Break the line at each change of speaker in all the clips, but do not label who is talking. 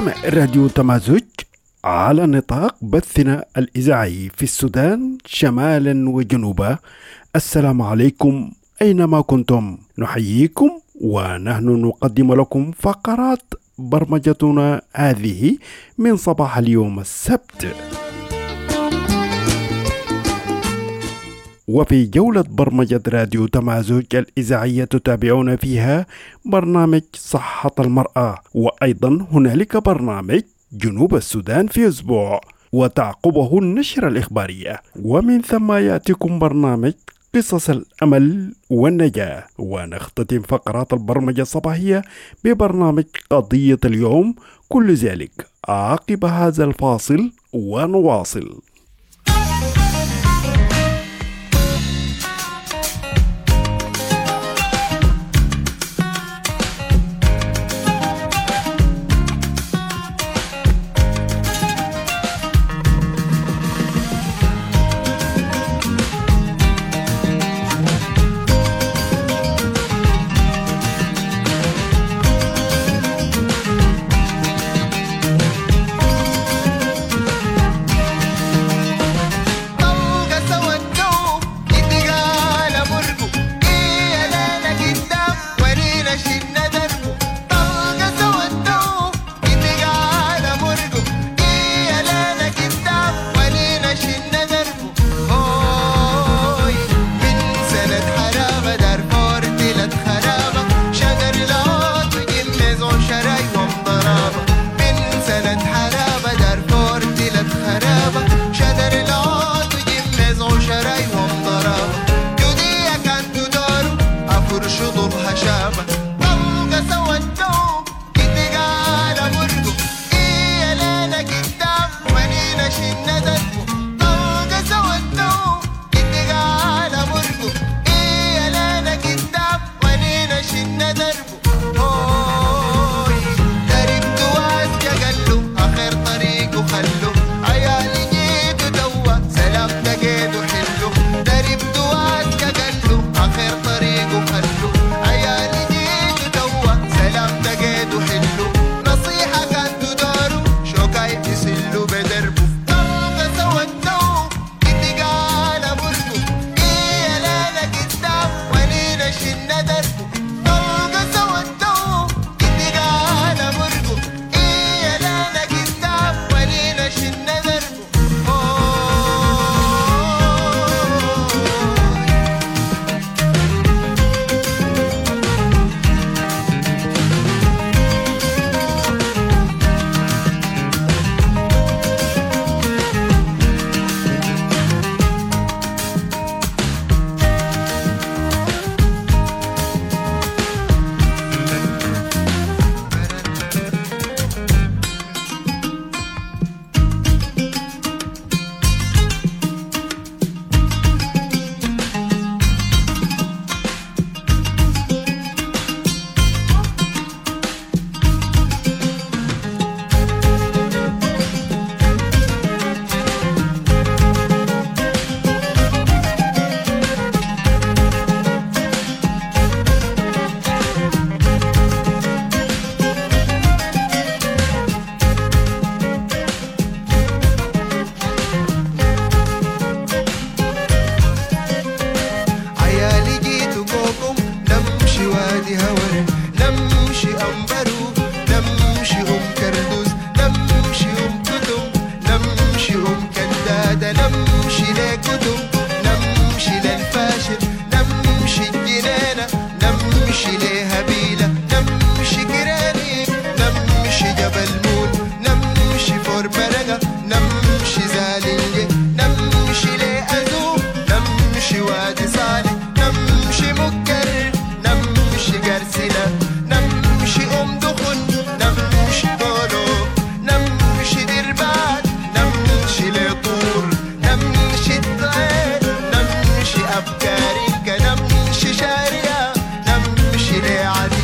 تستمع راديو تمازج على نطاق بثنا الإذاعي في السودان شمالا وجنوبا. السلام عليكم أينما كنتم، نحييكم ونحن نقدم لكم فقرات برمجتنا هذه من صباح اليوم السبت. وفي جولة برمجة راديو تمازج الإذاعية تتابعون فيها برنامج صحة المرأة، وأيضا هنالك برنامج جنوب السودان في أسبوع وتعقبه النشرة الإخبارية، ومن ثم يأتيكم برنامج قصص الأمل والنجاة، ونختتم فقرات البرمجة الصباحية ببرنامج قضية اليوم. كل ذلك عقب هذا الفاصل ونواصل.
أفكارك نمشي شارع نمشي لعد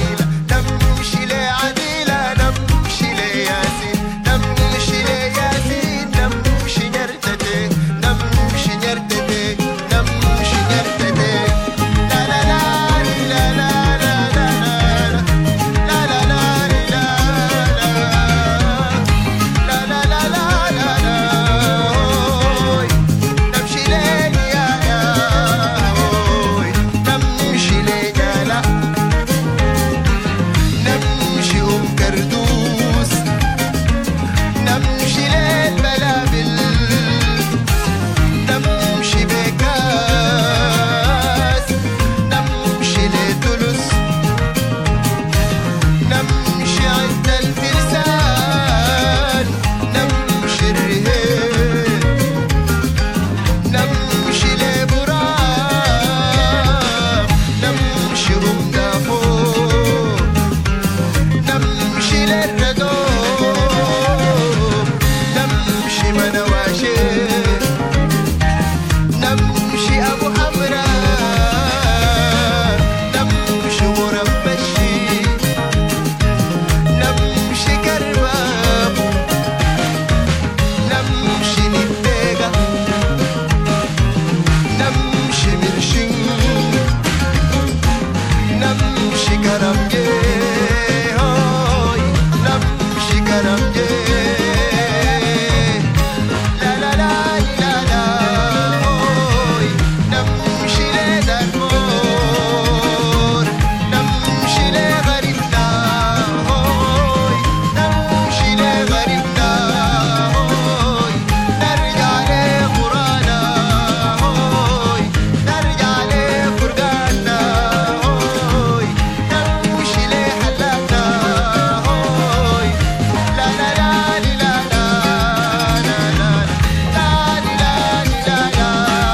karamje hoy namshi karamje la la la la la hoy namshi le darmor namshi le gharibna hoy namshi le gharibna hoy narja le qurana hoy narja le furqana hoy namshi le halana hoy la la la la la la la la la la la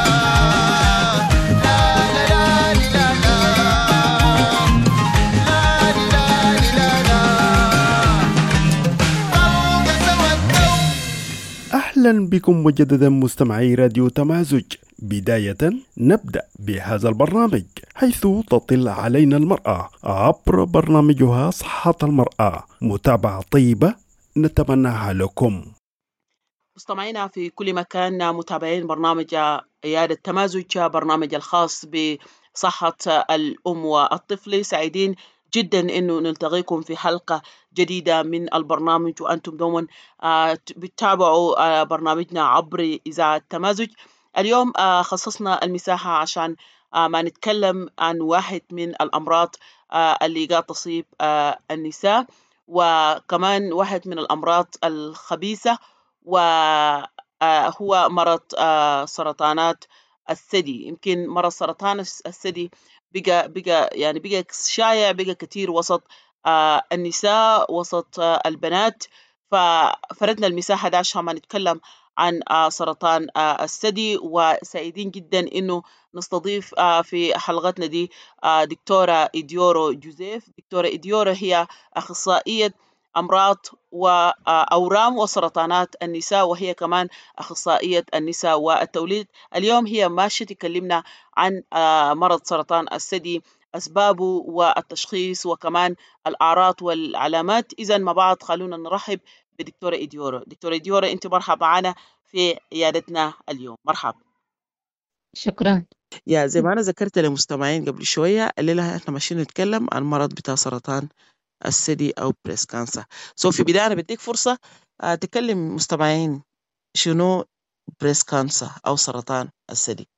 أهلا بكم مجددا مستمعي راديو تمازج. بداية نبدأ بهذا البرنامج حيث تطل علينا المرأة عبر برنامجها صحة المرأة. متابعة طيبة نتمناها لكم.
مستمعينا في كل مكان، متابعين برنامج عيادة تمازج، برنامج الخاص بصحة الأم والطفل. سعيدين جدا أنه نلتقيكم في حلقة جديدة من البرنامج، وأنتم دوما بتتابعوا برنامجنا عبر إذاعة تمازج. اليوم خصصنا المساحة عشان ما نتكلم عن واحد من الأمراض اللي قاعد تصيب النساء، وكمان واحد من الأمراض الخبيثة، وهو مرض سرطانات الثدي. يمكن مرض سرطان الثدي بقى شائع، بقى كتير وسط النساء، وسط البنات. ففردنا المساحة ده عشان ما نتكلم عن سرطان الثدي، وسعيدين جدا إنه نستضيف في حلقتنا دي دكتورة إديورو جوزيف. دكتورة إديورو هي أخصائية أمراض وأورام وسرطانات النساء، وهي كمان أخصائية النساء والتوليد. اليوم هي ماشية تكلمنا عن مرض سرطان الثدي، أسبابه والتشخيص وكمان الأعراض والعلامات. إذن مع بعض خلونا نرحب بدكتورة إديورو. دكتورة إديورو، أنت مرحبا معنا في عيادتنا اليوم. مرحبا.
شكرا.
زي ما أنا ذكرت للمستمعين قبل شوية، الليلة احنا ماشيين نتكلم عن مرض بتاع سرطان الثدي أو بريست كانسر. في بداية أنا بديك فرصة تكلم مستمعين شنو بريست كانسر أو سرطان الثدي.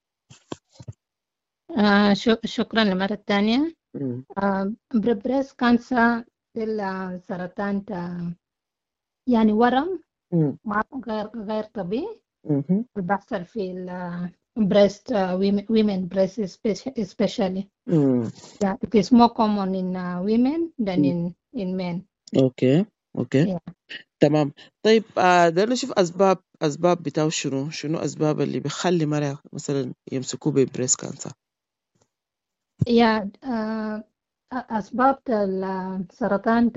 شكرا للمرة الثانية. بريست كانسر السرطان يعني ورم غير طبيعي بيحصل في breast women breast especially. Yeah, it is more common in women than in men.
اوكي
Yeah.
تمام. طيب ده نشوف أسباب بتاعه شنو أسباب اللي بيخلي مرة مثلا يمسكوه ببريست كانسر.
Yeah, أسباب السرطان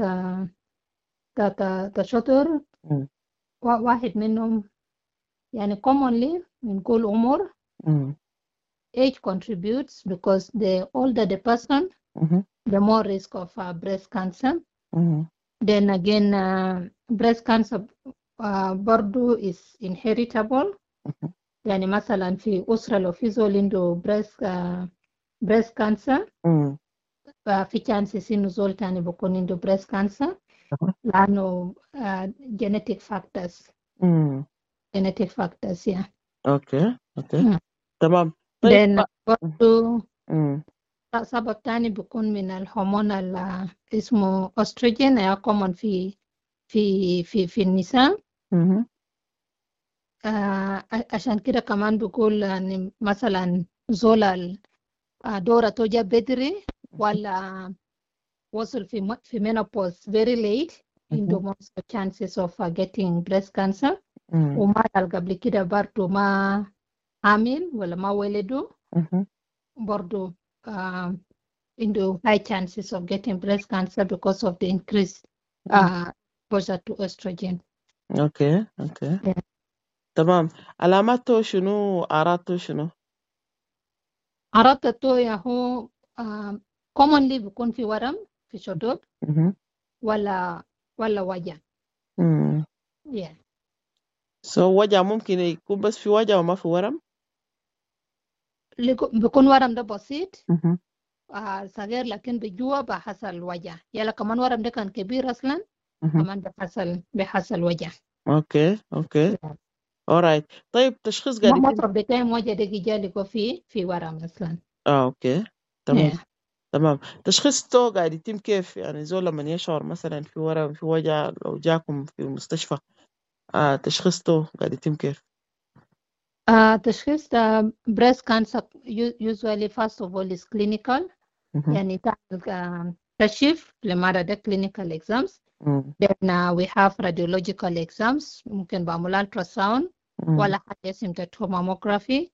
تشطر واحد منهم يعني commonly بنقول عمر. Age contributes because the older the person, the more risk of breast cancer. Then again, breast cancer برضو is inheritable. يعني مثلا في أسرة لو في زول عنده breast cancer في chances إنه زول تاني بيكون عنده breast cancer لأنه genetic factors. genetic factors yeah.
اوكي تمام. طيب
then برضو سبب تاني بيكون من الهرمون اسمه أستروجين، يا common في النساء. عشان كده كمان بيقول يعني مثلا زول دورة توجه بدري ولا وصل في menopause very late عنده more chances of getting breast cancer. وما قبل كده برضو ما عامل ولا ما ولدوا برضو عنده high chances of getting breast cancer because of the increased exposure to estrogen.
اوكي
Yeah.
تمام. علاماته شنو؟ أعراضه شنو؟
أعراض هو commonly بيكون في ورم في شدود ولا وجع. yeah.
وجع ممكن يكون بس في وجع وما في ورم؟
بيكون ورم ده بسيط صغير لكن بجوا بحصل وجع. يلا كمان ورم ده كان كبير أصلا كمان بحصل وجع.
اوكي alright. طيب تشخيص قاعد يتم
مطرب بتاعي وجع ده جالي في ورم أصلا.
اوكي تمام. تشخيص تو قاعد يتم كيف؟ يعني زول لما يشعر مثلا في ورم في وجع لو جاكم في المستشفى تشخيص تو قاعد يتم كيف؟
تشخيص breast cancer usually first of all is clinical. يعني تعمل كشف لمرض ده clinical exams. Then we have radiological exams. ممكن بعمل ultrasound ولا حاجة اسمها mammography.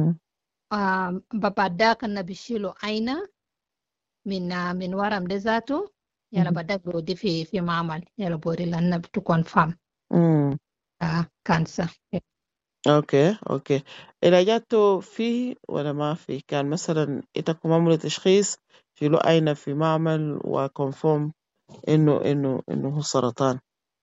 بعد ذاك كنا بيشيلوا عينة من ورم ده ذاته. يلا بعد ذاك بودي في معمل يلا بوري لنا to confirm cancer.
اوكي علاجاته في ولا ما في؟ كان مثلا إتاكم عملوا تشخيص شيلوا عينة في معمل وكونفورم انه هو سرطان.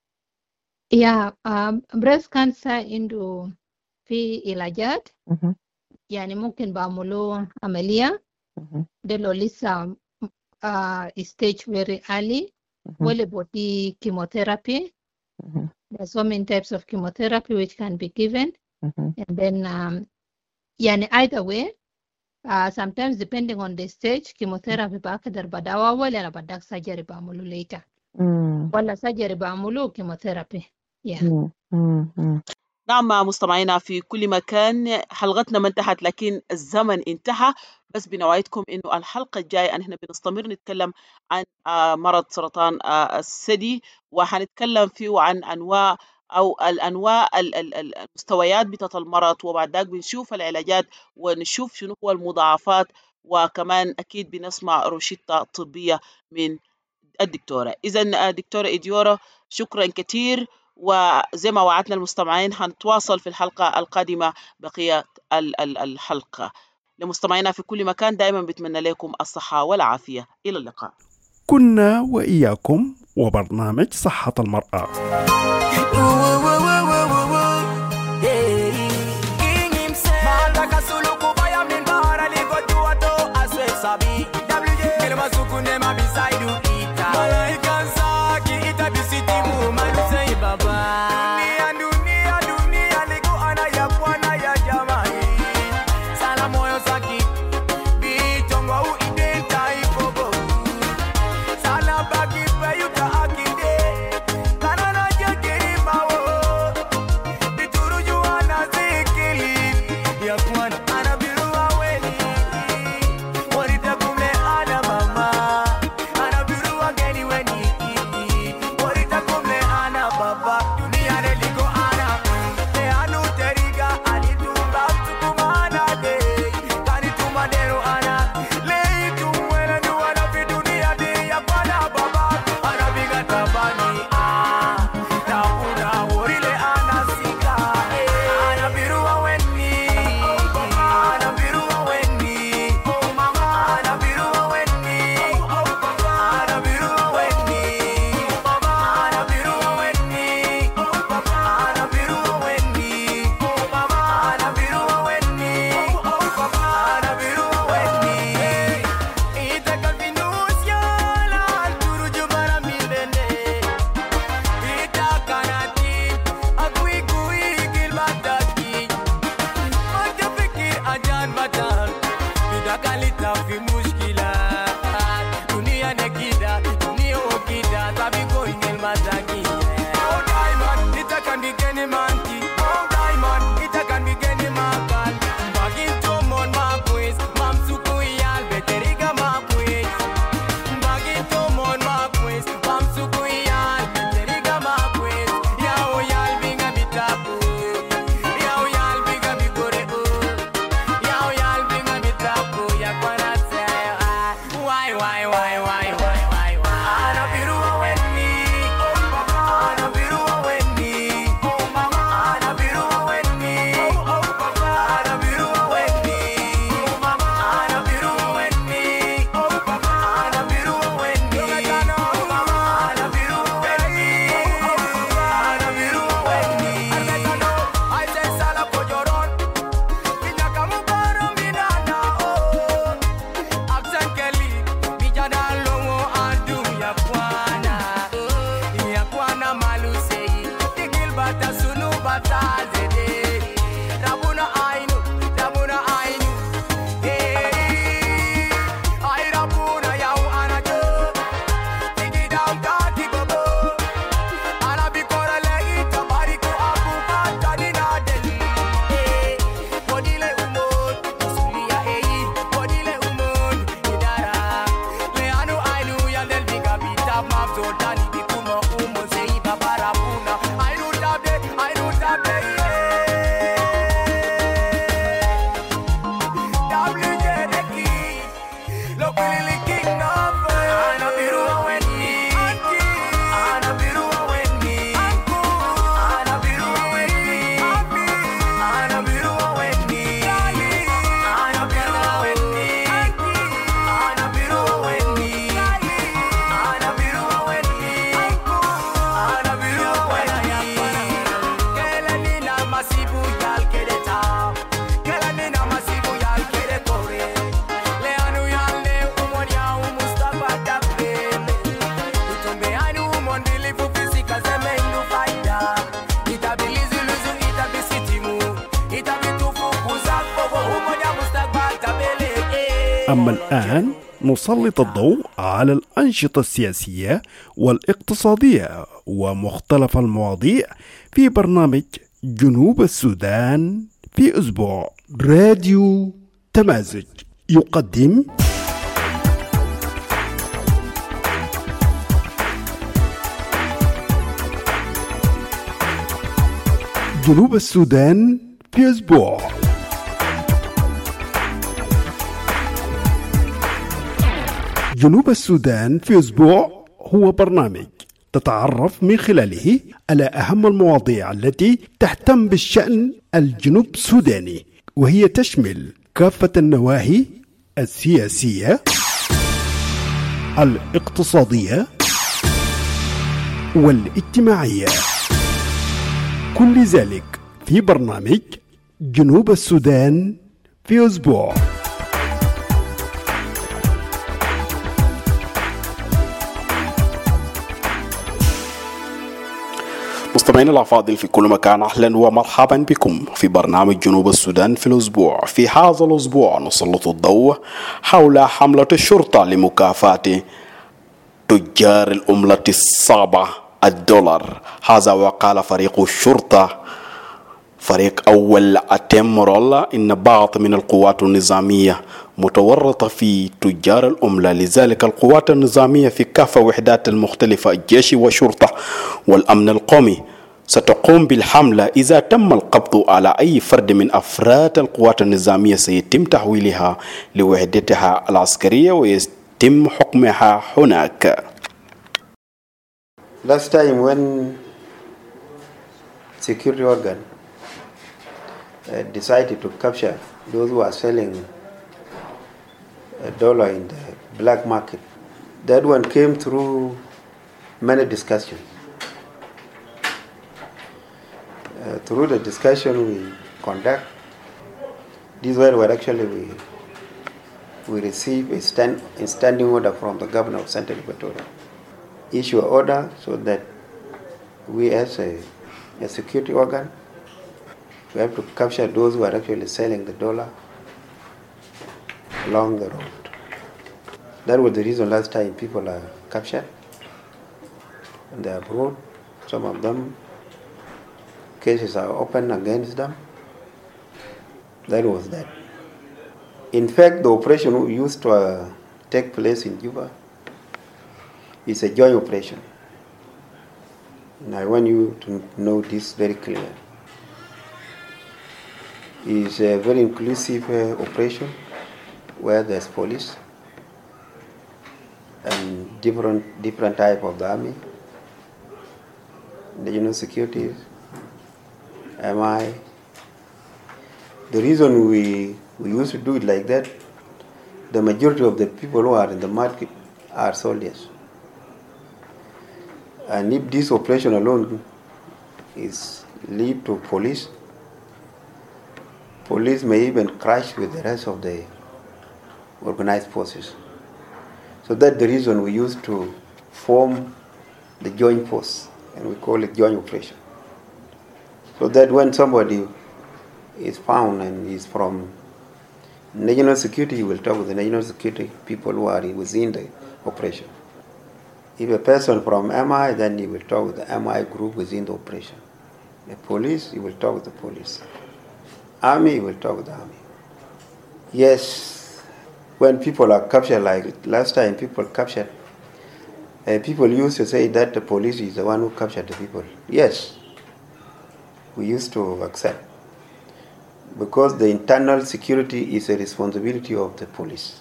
breast cancer عنده في علاجات. يعني ممكن بعملوا عملية ده لو لسه stage very early ولا بودي chemotherapy. There are so many types of chemotherapy which can be given. And then يعني either way sometimes depending on the stage chemotherapy بقدر بداوا ولا بدك surgery بعملوا later ولا surgery بعملوا chemotherapy.
نعم مستمعينا في كل مكان، حلقتنا ما انتهت لكن الزمن انتهى. بس بنوعدكم انه الحلقة الجاية نحن بنستمر نتكلم عن مرض سرطان الثدي، وحنتكلم فيه عن انواع او الانواع المستويات بتاعة المرض، وبعد ذلك بنشوف العلاجات ونشوف شنو هو المضاعفات، وكمان اكيد بنسمع روشتة طبية من الدكتورة. إذن دكتورة إديورا شكرا كثير، وزي ما وعدنا المستمعين هنتواصل في الحلقة القادمة بقية الحلقة. لمستمعينا في كل مكان دائما بتمنى لكم الصحة والعافية. إلى اللقاء.
كنا وإياكم وبرنامج صحة المرأة. أما الآن نسلط الضوء على الأنشطة السياسية والاقتصادية ومختلف المواضيع في برنامج جنوب السودان في أسبوع. راديو تمازج يقدم جنوب السودان في أسبوع. جنوب السودان في أسبوع هو برنامج تتعرف من خلاله على أهم المواضيع التي تهتم بالشأن الجنوب السوداني، وهي تشمل كافة النواحي السياسية، الاقتصادية والاجتماعية، كل ذلك في برنامج جنوب السودان في أسبوع. مستمعينا الأفاضل في كل مكان، أهلا ومرحبا بكم في برنامج جنوب السودان في الأسبوع. في هذا الأسبوع نسلط الضوء حول حملة الشرطة لمكافأة تجار العملة الصعبة الدولار. هذا وقال فريق الشرطة فريق أول أتمرال إن بعض من القوات النظامية متورطة في تجار العملة، لذلك القوات النظامية في كافة وحدات المختلفة الجيش والشرطة والأمن القومي ستقوم بالحملة. إذا تم القبض على أي فرد من أفراد القوات النظامية سيتم تحويلها لوحدتها العسكرية ويتم حكمها هناك.
Last time when security organ decided to capture those who are selling a dollar in the black market, that one came through many discussions. Through the discussion we conduct, this way where actually we receive a standing order from the governor of Central Equatoria, issue an order so that we as a security organ, we have to capture those who are actually selling the dollar along the road. That was the reason last time people are captured and they are brought. Some of them, cases are opened against them. That was that. In fact, the operation used to take place in Juba is a joint operation. And I want you to know this very clearly. It's a very inclusive operation where there's police and different type of the army, national security, MI. The reason we used to do it like that, the majority of the people who are in the market are soldiers. And if this operation alone is lead to police may even crash with the rest of the organized forces. So that's the reason we used to form the joint force, and we call it joint operation. So that when somebody is found and is from national security, you will talk with the national security people who are within the operation. If a person from MI, then you will talk with the MI group within the operation. The police, you will talk with the police. Army, you will talk with the army. Yes, when people are captured, like last time people captured People used to say that the police is the one who captured the people. Yes, we used to accept, because the internal security is a responsibility of the police.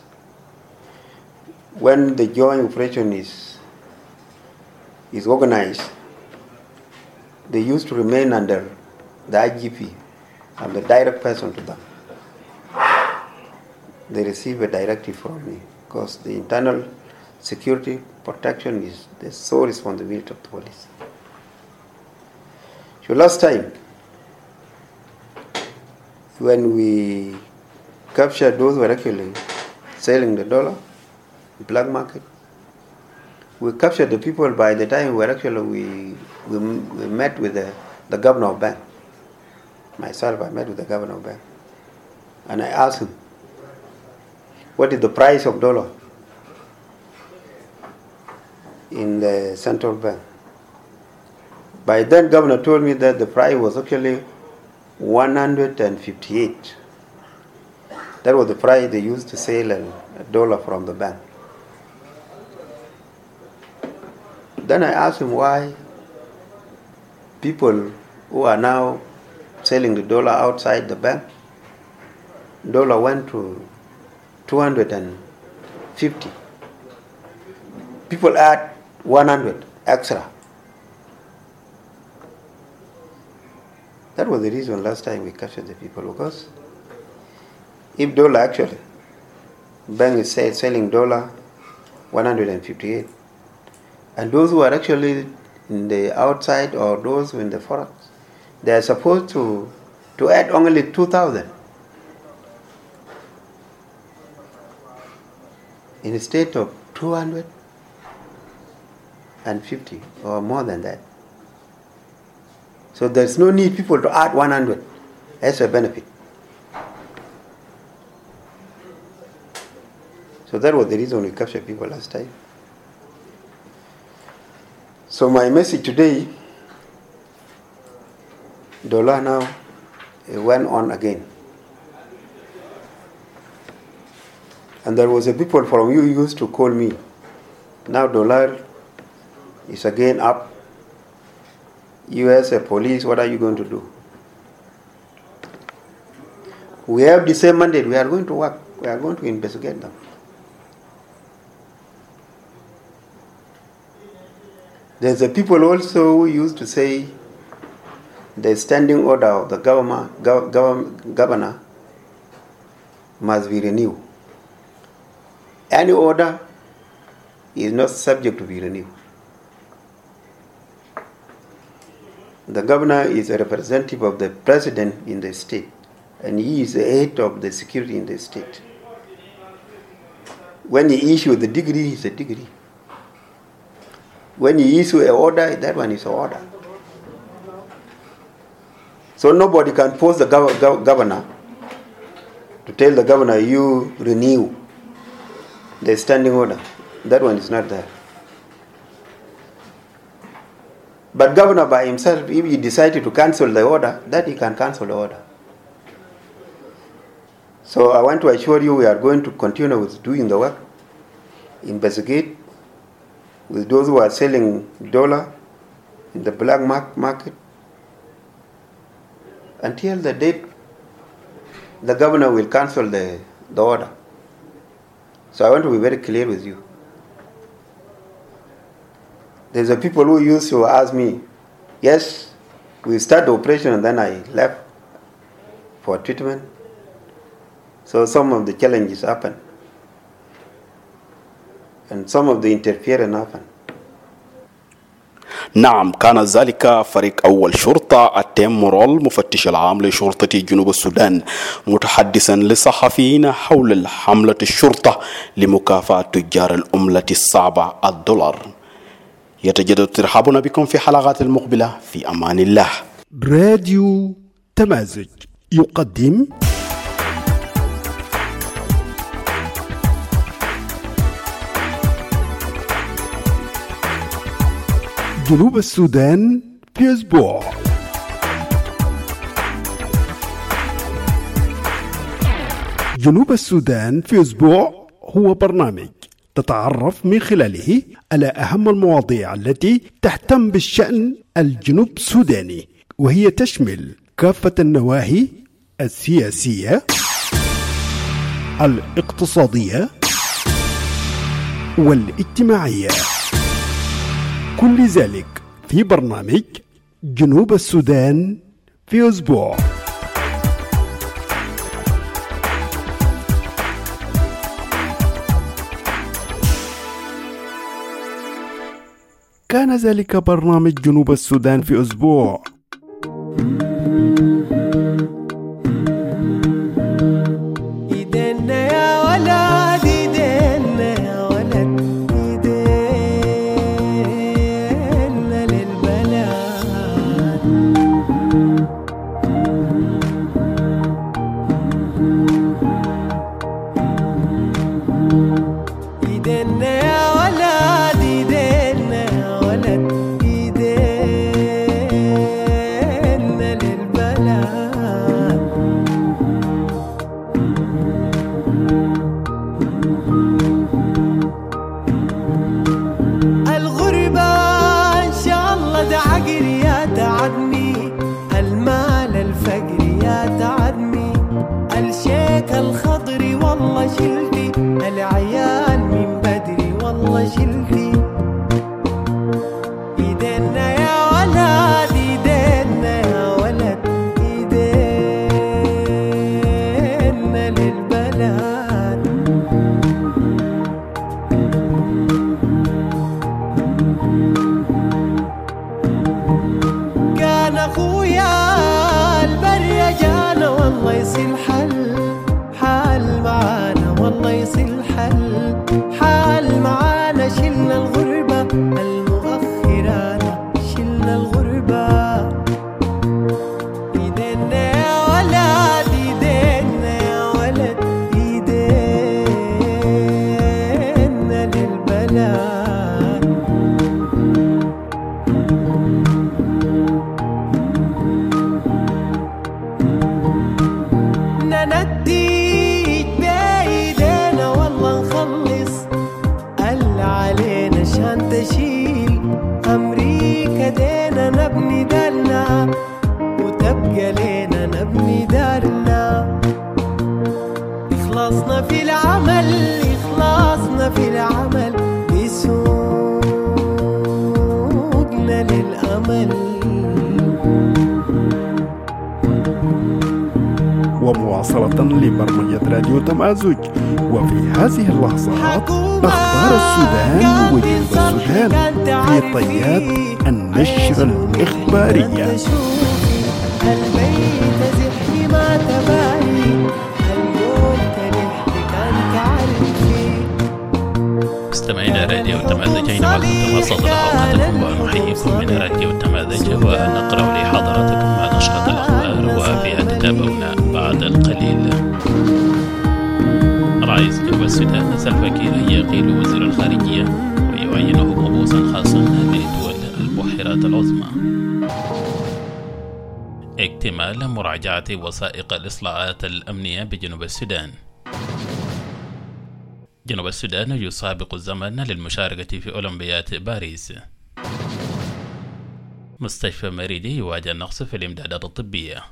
When the joint operation is organized, they used to remain under the IGP and the direct person to them. They receive a directive from me, because the internal security protection is the sole responsibility of the police. So last time, when we captured those who were actually selling the dollar, the black market, we captured the people. By the time we met with the governor of bank. Myself, I met with the governor of bank, and I asked him, what is the price of dollar in the central bank? By then, governor told me that the price was actually 158. That was the price they used to sell a dollar from the bank. Then I asked him why people who are now selling the dollar outside the bank, dollar went to 250. People add 100 extra. That was the reason last time we captured the people, because if dollar actually, bank is selling dollar 158, and those who are actually in the outside or those in the forex, they are supposed to add only 2,000 instead of 250 or more than that. So there's no need people to add 100 as a benefit. So that was the reason we captured people last time. So my message today, dollar now went on again. And there was a people from you used to call me. Now dollar is again up. You as a police, what are you going to do? We have the same mandate. We are going to work. We are going to investigate them. There's a people also who used to say the standing order of the governor must be renewed. Any order is not subject to be renewed. The governor is a representative of the president in the state, and he is the head of the security in the state. When he issues the degree, it's a degree. When he issues an order, that one is an order. So nobody can force the governor to tell the governor, you renew the standing order. That one is not there. But governor by himself, if he decided to cancel the order, that he can cancel the order. So I want to assure you we are going to continue with doing the work, investigate with those who are selling dollar in the black market until the date the governor will cancel the order. So I want to be very clear with you. There's a people who used to ask me, yes, we start the operation and then I left for treatment. So some of the challenges happen. And some of the interference happen.
نعم، كان ذلك فريق أول شرطة التيمورال مفتش العام لشرطة جنوب السودان متحدثا للصحفيين حول حملة الشرطة لمكافحة تجار العملة الصعبة الدولار. يتجدد ترحابنا بكم في حلقات المقبلة. في أمان الله. راديو تمازج يقدم جنوب السودان في أسبوع. جنوب السودان في أسبوع هو برنامج نتعرف من خلاله على أهم المواضيع التي تهتم بالشأن الجنوب السوداني، وهي تشمل كافة النواحي السياسية، الاقتصادية والاجتماعية، كل ذلك في برنامج جنوب السودان في أسبوع. كان ذلك برنامج جنوب السودان في أسبوع. ومواصلة لبرمجة راديو تمازج، وفي هذه اللحظات أخبار السودان وجنوب السودان في طيات النشر الإخبارية.
مستمعينا راديو تمازج أينما كنتم أسعد أوقاتكم ونحييكم من راديو تمازج، ونقرأ لحضراتكم ما نشرت الأخبار وفيها تتابعونا بعد القليل. رئيس جنوب السودان سلفا كير يقيل وزير الخارجية ويعينه مبعوثا خاصا لدول البحيرات العظمى. اكتمال مراجعة وثائق الإصلاحات الأمنية بجنوب السودان. جنوب السودان يسابق الزمن للمشاركة في أولمبياد باريس. مستشفى مريدي يواجه نقص في الإمدادات الطبية.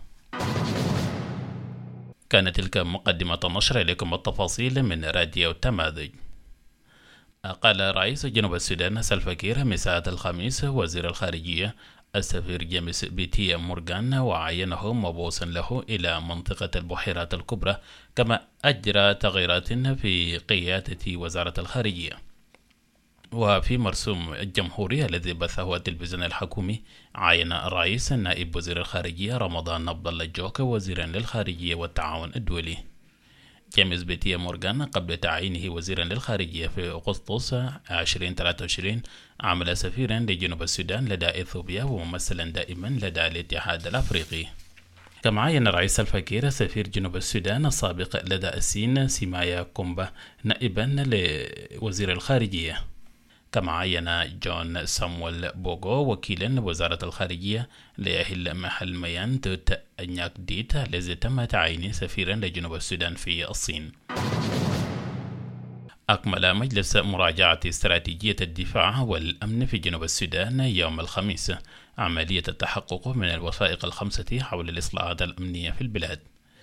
كانت تلك مقدمة النشر. إليكم التفاصيل من راديو تمازج. أقال رئيس جنوب السودان سلفا كير مساء الخميس وزير الخارجية السفير جيمس بيتيا مورغان، وعينه مبعوثا له إلى منطقة البحيرات الكبرى، كما أجرى تغييرات في قيادة وزارة الخارجية. وفي مرسوم الجمهوري الذي بثه التلفزيون الحكومي، عين الرئيس نائب وزير الخارجية رمضان عبد الله جوكا وزيرا للخارجية والتعاون الدولي. جيمس بيتيا مورغان قبل تعيينه وزيرا للخارجية في أغسطس 2023 عمل سفيرا لجنوب السودان لدى إثيوبيا وممثلا دائما لدى الاتحاد الأفريقي. كما عين الرئيس سلفا كير سفير جنوب السودان السابق لدى السين سيمايا كومبا نائبا لوزير الخارجية. كما عين جون سامويل بوغو وكيلا وزارة الخارجية ليحل محل ميان توت أنياك ديت الذي تم تعيينه سفيرا لجنوب السودان في الصين. أكمل مجلس مراجعة استراتيجية الدفاع والأمن في جنوب السودان يوم الخميس عملية التحقق من الوثائق 5 حول الإصلاحات الأمنية في البلاد،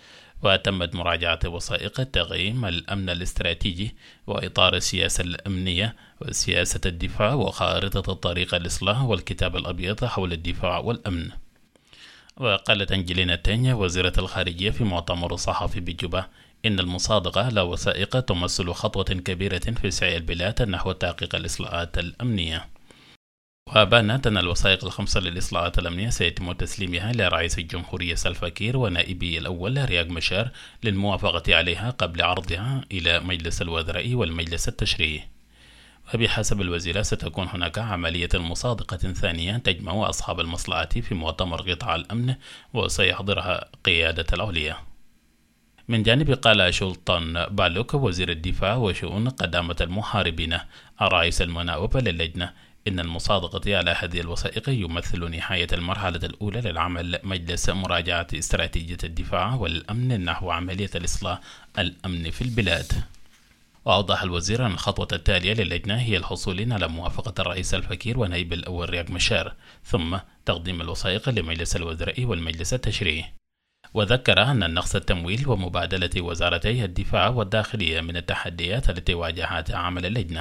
وتمت مراجعة وثائق تقييم الأمن الاستراتيجي وإطار السياسة الأمنية وسياسة الدفاع وخارطة الطريق الإصلاح والكتاب الأبيض حول الدفاع والأمن. وقالت أنجلينا تانيا وزيرة الخارجية في مؤتمر صحفي بجوبا إن المصادقة على وثائق تمثل خطوة كبيرة في سعي البلاد نحو تحقيق الإصلاحات الأمنية. وبانت أن الوثائق 5 للإصلاحات الأمنية سيتم تسليمها لرئيس الجمهورية سلفا كير ونائبه الأول رياك مشار للموافقة عليها قبل عرضها إلى مجلس الوزراء والمجلس التشريعي. وبحسب الوزيرة ستكون هناك عملية مصادقة ثانية تجمع أصحاب المصلحة في مؤتمر قطاع الأمن وسيحضرها قيادة العليا. من جانب قال شولطان بالوك وزير الدفاع وشؤون قدامة المحاربين رئيس المناوب للجنة إن المصادقة على هذه الوثائق يمثل نهاية المرحلة الأولى للعمل مجلس مراجعة استراتيجية الدفاع والأمن نحو عملية الإصلاح الأمن في البلاد. وأوضح الوزير أن الخطوة التالية للجنة هي الحصول على موافقة الرئيس الفكير ونائب الأول رياك مشار، ثم تقديم الوثائق لمجلس الوزراء والمجلس التشريعي. وذكر أن النقص التمويل ومبادلة وزارتي الدفاع والداخلية من التحديات التي واجهتها عمل اللجنة.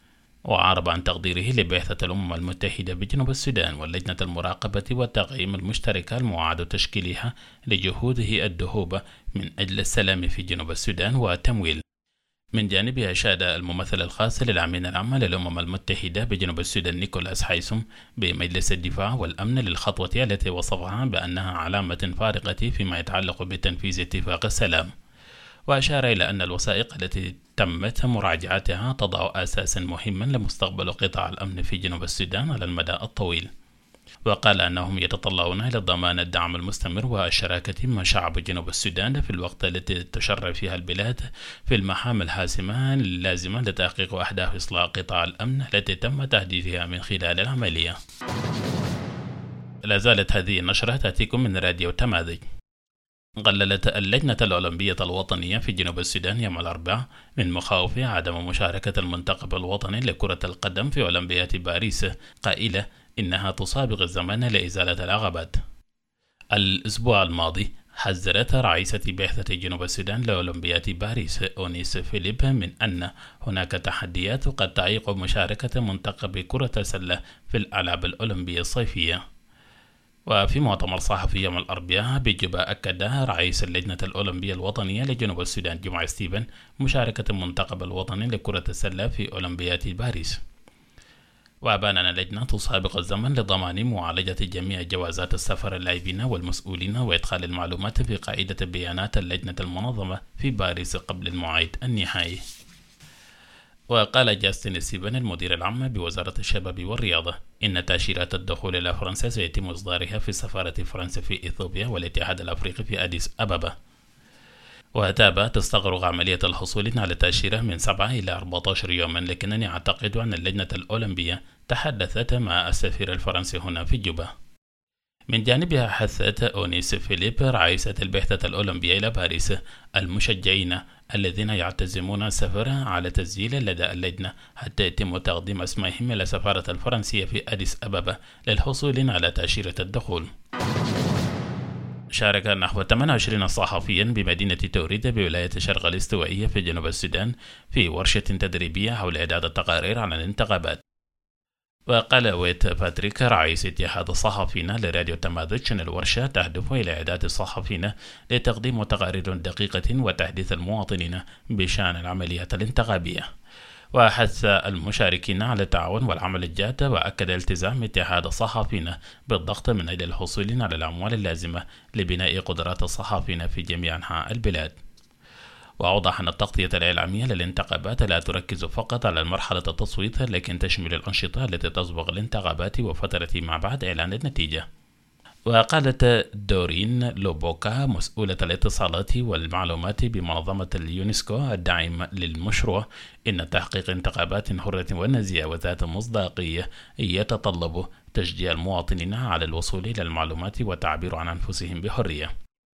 وعرب عن تقديره لبعثة الأمم المتحدة بجنوب السودان واللجنة المراقبة والتقييم المشتركة المعاد تشكيلها لجهوده الدؤوبة من أجل السلام في جنوب السودان والتمويل. من جانبها أشاد الممثل الخاص للأمين العام للأمم المتحدة بجنوب السودان نيكولاس هايسوم بمجلس الدفاع والأمن للخطوة التي وصفها بأنها علامة فارقة فيما يتعلق بتنفيذ اتفاق السلام. وأشار إلى أن الوثائق التي تمت مراجعتها تضع أساسا مهما لمستقبل قطاع الأمن في جنوب السودان على المدى الطويل. وقال أنهم يتطلعون إلى ضمان الدعم المستمر والشراكة مع شعب جنوب السودان في الوقت التي تشرف فيها البلاد في المهام الحاسمة اللازمة لتحقيق أهداف إصلاح قطاع الأمن التي تم تحديثها من خلال العملية. لا زالت هذه النشرة تأتيكم من راديو تماذج. قللت اللجنة الأولمبية الوطنية في جنوب السودان يوم الأربعاء من مخاوف عدم مشاركة المنتخب الوطني لكرة القدم في أولمبياد باريس، قائلة إنها تسابق الزمن لإزالة العقبات. الأسبوع الماضي حذرت رئيسة بعثة جنوب السودان لأولمبياد باريس أونيس فيليب من أن هناك تحديات قد تعيق مشاركة منتخب كرة السلة في الألعاب الأولمبية الصيفية. وفي مؤتمر صحفي يوم الأربعاء بجوبا أكد رئيس اللجنة الأولمبية الوطنية لجنوب السودان جمعة ستيفن مشاركة المنتخب الوطني لكرة السلة في أولمبياد باريس. وأبان أن اللجنة تسابق الزمن لضمان معالجة جميع جوازات السفر اللاعبين والمسؤولين وإدخال المعلومات في قاعدة بيانات اللجنة المنظمة في باريس قبل الموعد النهائي. وقال جاستن ستيفن المدير العام بوزارة الشباب والرياضة إن تأشيرات الدخول إلى فرنسا سيتم إصدارها في سفارة فرنسا في إثيوبيا والاتحاد الأفريقي في أديس أبابا. وتابع تستغرق عملية الحصول على تأشيرة من 7 إلى 14 يوما، لكنني أعتقد أن اللجنة الأولمبية تحدثت مع السفير الفرنسي هنا في جوبا. من جانبها حثت أونيس فيليب رئيسة البعثة الأولمبية إلى باريس المشجعين الذين يعتزمون السفر على تسجيل لدى اللجنة حتى يتم تقديم أسمائهم إلى السفارة الفرنسية في أديس أبابا للحصول على تأشيرة الدخول. شارك نحو 28 صحفيا بمدينة توريد بولاية شرق الاستوائية في جنوب السودان في ورشة تدريبية حول إعداد التقارير عن الانتخابات. وقال ويت باتريك رئيس اتحاد الصحفيين لراديو تماذج أن الورشة تهدف إلى إعداد الصحفيين لتقديم تقارير دقيقة وتحديث المواطنين بشأن العمليات الانتخابية. وحث المشاركين على التعاون والعمل الجاد، وأكد التزام اتحاد الصحفيين بالضغط من أجل الحصول على الأموال اللازمة لبناء قدرات الصحفيين في جميع أنحاء البلاد. وأوضح أن التغطية الإعلامية للانتخابات لا تركز فقط على مرحلة التصويت، لكن تشمل الأنشطة التي تسبق الانتخابات وفترة ما بعد إعلان النتيجة. وقالت دورين لوبوكا مسؤولة الاتصالات والمعلومات بمنظمة اليونسكو الداعم للمشروع إن تحقيق انتخابات حرة ونزيهة وذات مصداقية يتطلب تشجيع المواطنين على الوصول إلى المعلومات والتعبير عن أنفسهم بحرية.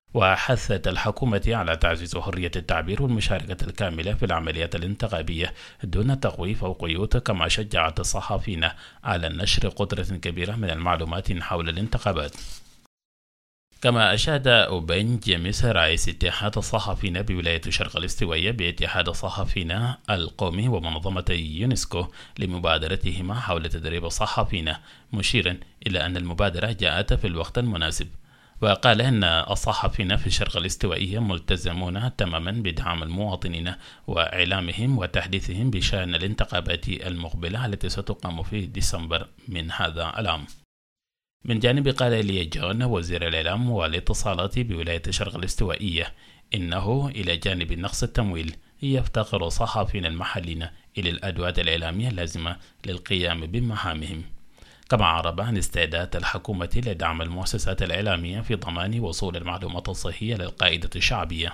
وحثت الحكومة على تعزيز حرية التعبير والمشاركة الكاملة في العمليات الانتخابية دون تخويف أو قيود، كما شجعت الصحفيين على نشر قدرة كبيرة من المعلومات حول الانتخابات. كما أشاد أوبين جيمس رئيس اتحاد الصحفيين بولاية الشرق الاستوائية باتحاد الصحفيين القومي ومنظمة يونسكو لمبادرتهما حول تدريب الصحفيين، مشيرا إلى أن المبادرة جاءت في الوقت المناسب. وقال أن الصحفيين في الشرق الاستوائية ملتزمون تماما بدعم المواطنين وإعلامهم وتحديثهم بشأن الانتخابات المقبلة التي ستقام في ديسمبر من هذا العام. من جانب قال لي جون وزير الإعلام والاتصالات بولاية الشرق الاستوائية إنه إلى جانب نقص التمويل يفتقر الصحفيين المحليين إلى الأدوات الإعلامية اللازمة للقيام بمهامهم. كما عرب عن استعداد الحكومة لدعم المؤسسات الإعلامية في ضمان وصول المعلومات الصحية للقائدة الشعبية.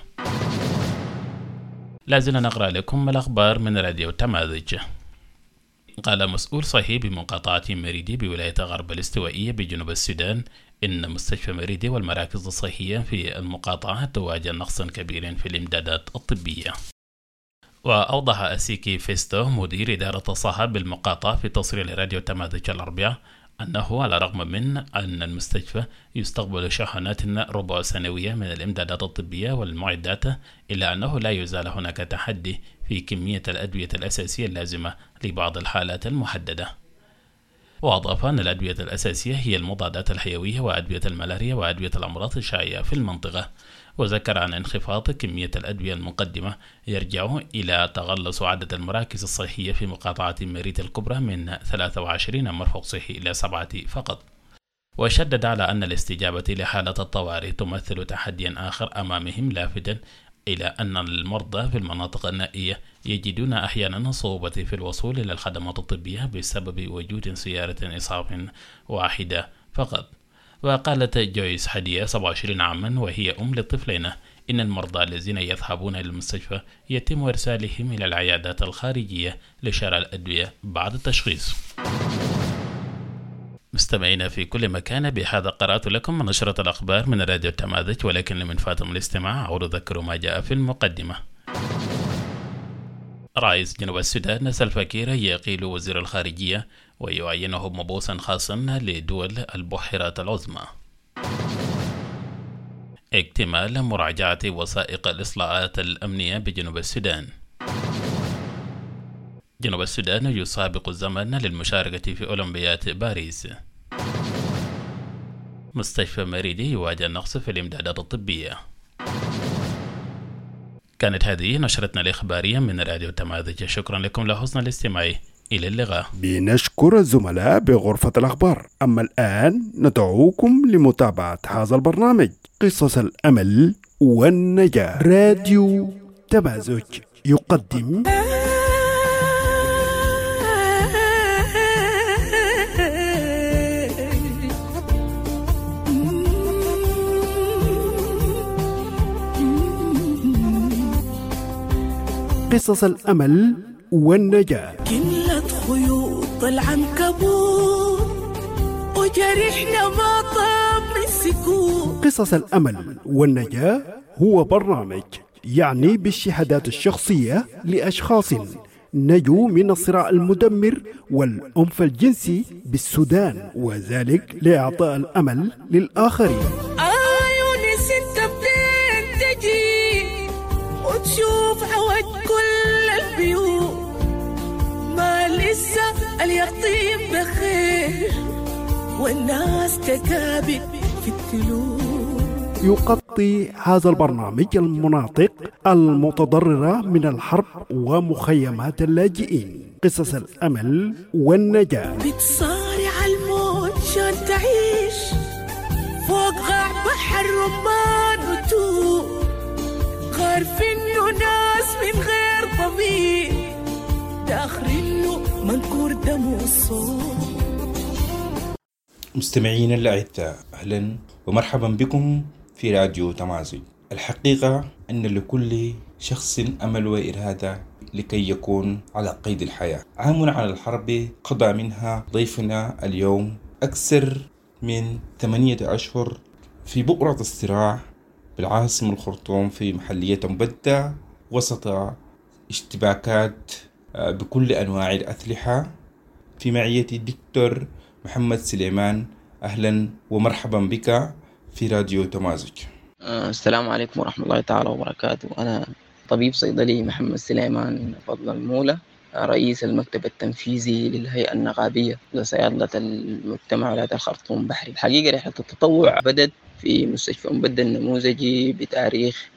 لازلنا نقرأ لكم الأخبار من راديو تماذج. قال مسؤول صحي بمقاطعة مريدي بولاية غرب الاستوائية بجنوب السودان إن مستشفى مريدي والمراكز الصحية في المقاطعة تواجه نقص كبير في الإمدادات الطبية. وأوضح أسيكي فيستو مدير إدارة الصحة بالمقاطعة في تصريح لراديو تماذج الأربعاء أنه على الرغم من أن المستشفى يستقبل شحنات ربع سنوية من الإمدادات الطبية والمعدات، إلا أنه لا يزال هناك تحدي في كمية الأدوية الأساسية اللازمة لبعض الحالات المحددة. وأضاف أن الأدوية الأساسية هي المضادات الحيوية وأدوية الملاريا وأدوية الأمراض الشائعة في المنطقة. وذكر أن انخفاض كمية الأدوية المقدمة يرجع إلى تغلص عدد المراكز الصحية في مقاطعة مريد الكبرى من 23 مرفق صحي إلى 7 فقط. وشدد على أن الاستجابة لحالة الطوارئ تمثل تحديا آخر أمامهم، لافتا إلى أن المرضى في المناطق النائية يجدون أحيانا صعوبة في الوصول إلى الخدمات الطبية بسبب وجود سيارة إسعاف واحدة فقط. وقالت جويس حدية 27 عاما وهي أم لطفلين إن المرضى الذين يذهبون إلى المستشفى يتم إرسالهم إلى العيادات الخارجية لشراء الأدوية بعد التشخيص. مستمعين في كل مكان، بهذا قرأت لكم نشرة الأخبار من راديو تماذج، ولكن لمن فاتم الاستماع أعود أذكر ما جاء في المقدمة. رئيس جنوب السودان سلفا كير يقيل وزير الخارجية ويعينه مبعوثا خاصا لدول البحيرات العظمى. اكتمال مراجعة وثائق الإصلاحات الأمنية بجنوب السودان. جنوب السودان يسابق الزمن للمشاركة في أولمبياد باريس. مستشفى مريدي يواجه نقص في الإمدادات الطبية. كانت هذه نشرتنا الإخبارية من راديو تماذج. شكرا لكم لحسن الاستماع. إلى اللقاء.
بنشكر الزملاء بغرفة الأخبار. أما الآن ندعوكم لمتابعة هذا البرنامج قصص الأمل والنجاة. راديو تماذج يقدم قصص الأمل والنجاة.
كلت خيوط العنكبوت وجرحنا ما طاب من السكوت.
قصص الأمل والنجاة هو برنامج يعني بالشهادات الشخصية لأشخاص نجوا من الصراع المدمر والعنف الجنسي بالسودان، وذلك لإعطاء الأمل للآخرين.
عيوني ست بدين تجي وتشوف عوج كل البيوت، ما لسه اليقطين بخير والناس تكابد في التلوث.
يغطي هذا البرنامج المناطق المتضررة من الحرب ومخيمات اللاجئين. قصص الأمل والنجاة.
بتصارع الموت شان تعيش فوق غاع بحر رمان وتوب، عارف إنه ناس من غير ضمير داخرينه منكور دم والصوت.
مستمعين الأعزاء، أهلا ومرحبا بكم في راديو تماذج. الحقيقة أن لكل شخص أمل وإرادة لكي يكون على قيد الحياة. عام على الحرب قضى منها ضيفنا اليوم أكثر من 8 أشهر في بؤرة الصراع بالعاصمة الخرطوم في محلية مبدة وسط اشتباكات بكل أنواع الأسلحة. في معية الدكتور محمد سليمان. أهلا ومرحبا بك في راديو تمازج.
السلام عليكم ورحمة الله تعالى وبركاته. أنا طبيب صيدلي محمد سليمان فضل المولى، رئيس المكتب التنفيذي للهيئة النقابية لصيادلة المجتمع ولاية الخرطوم بحري. الحقيقة رحلة التطوع بدت في مستشفى مبدة النموذجي بتاريخ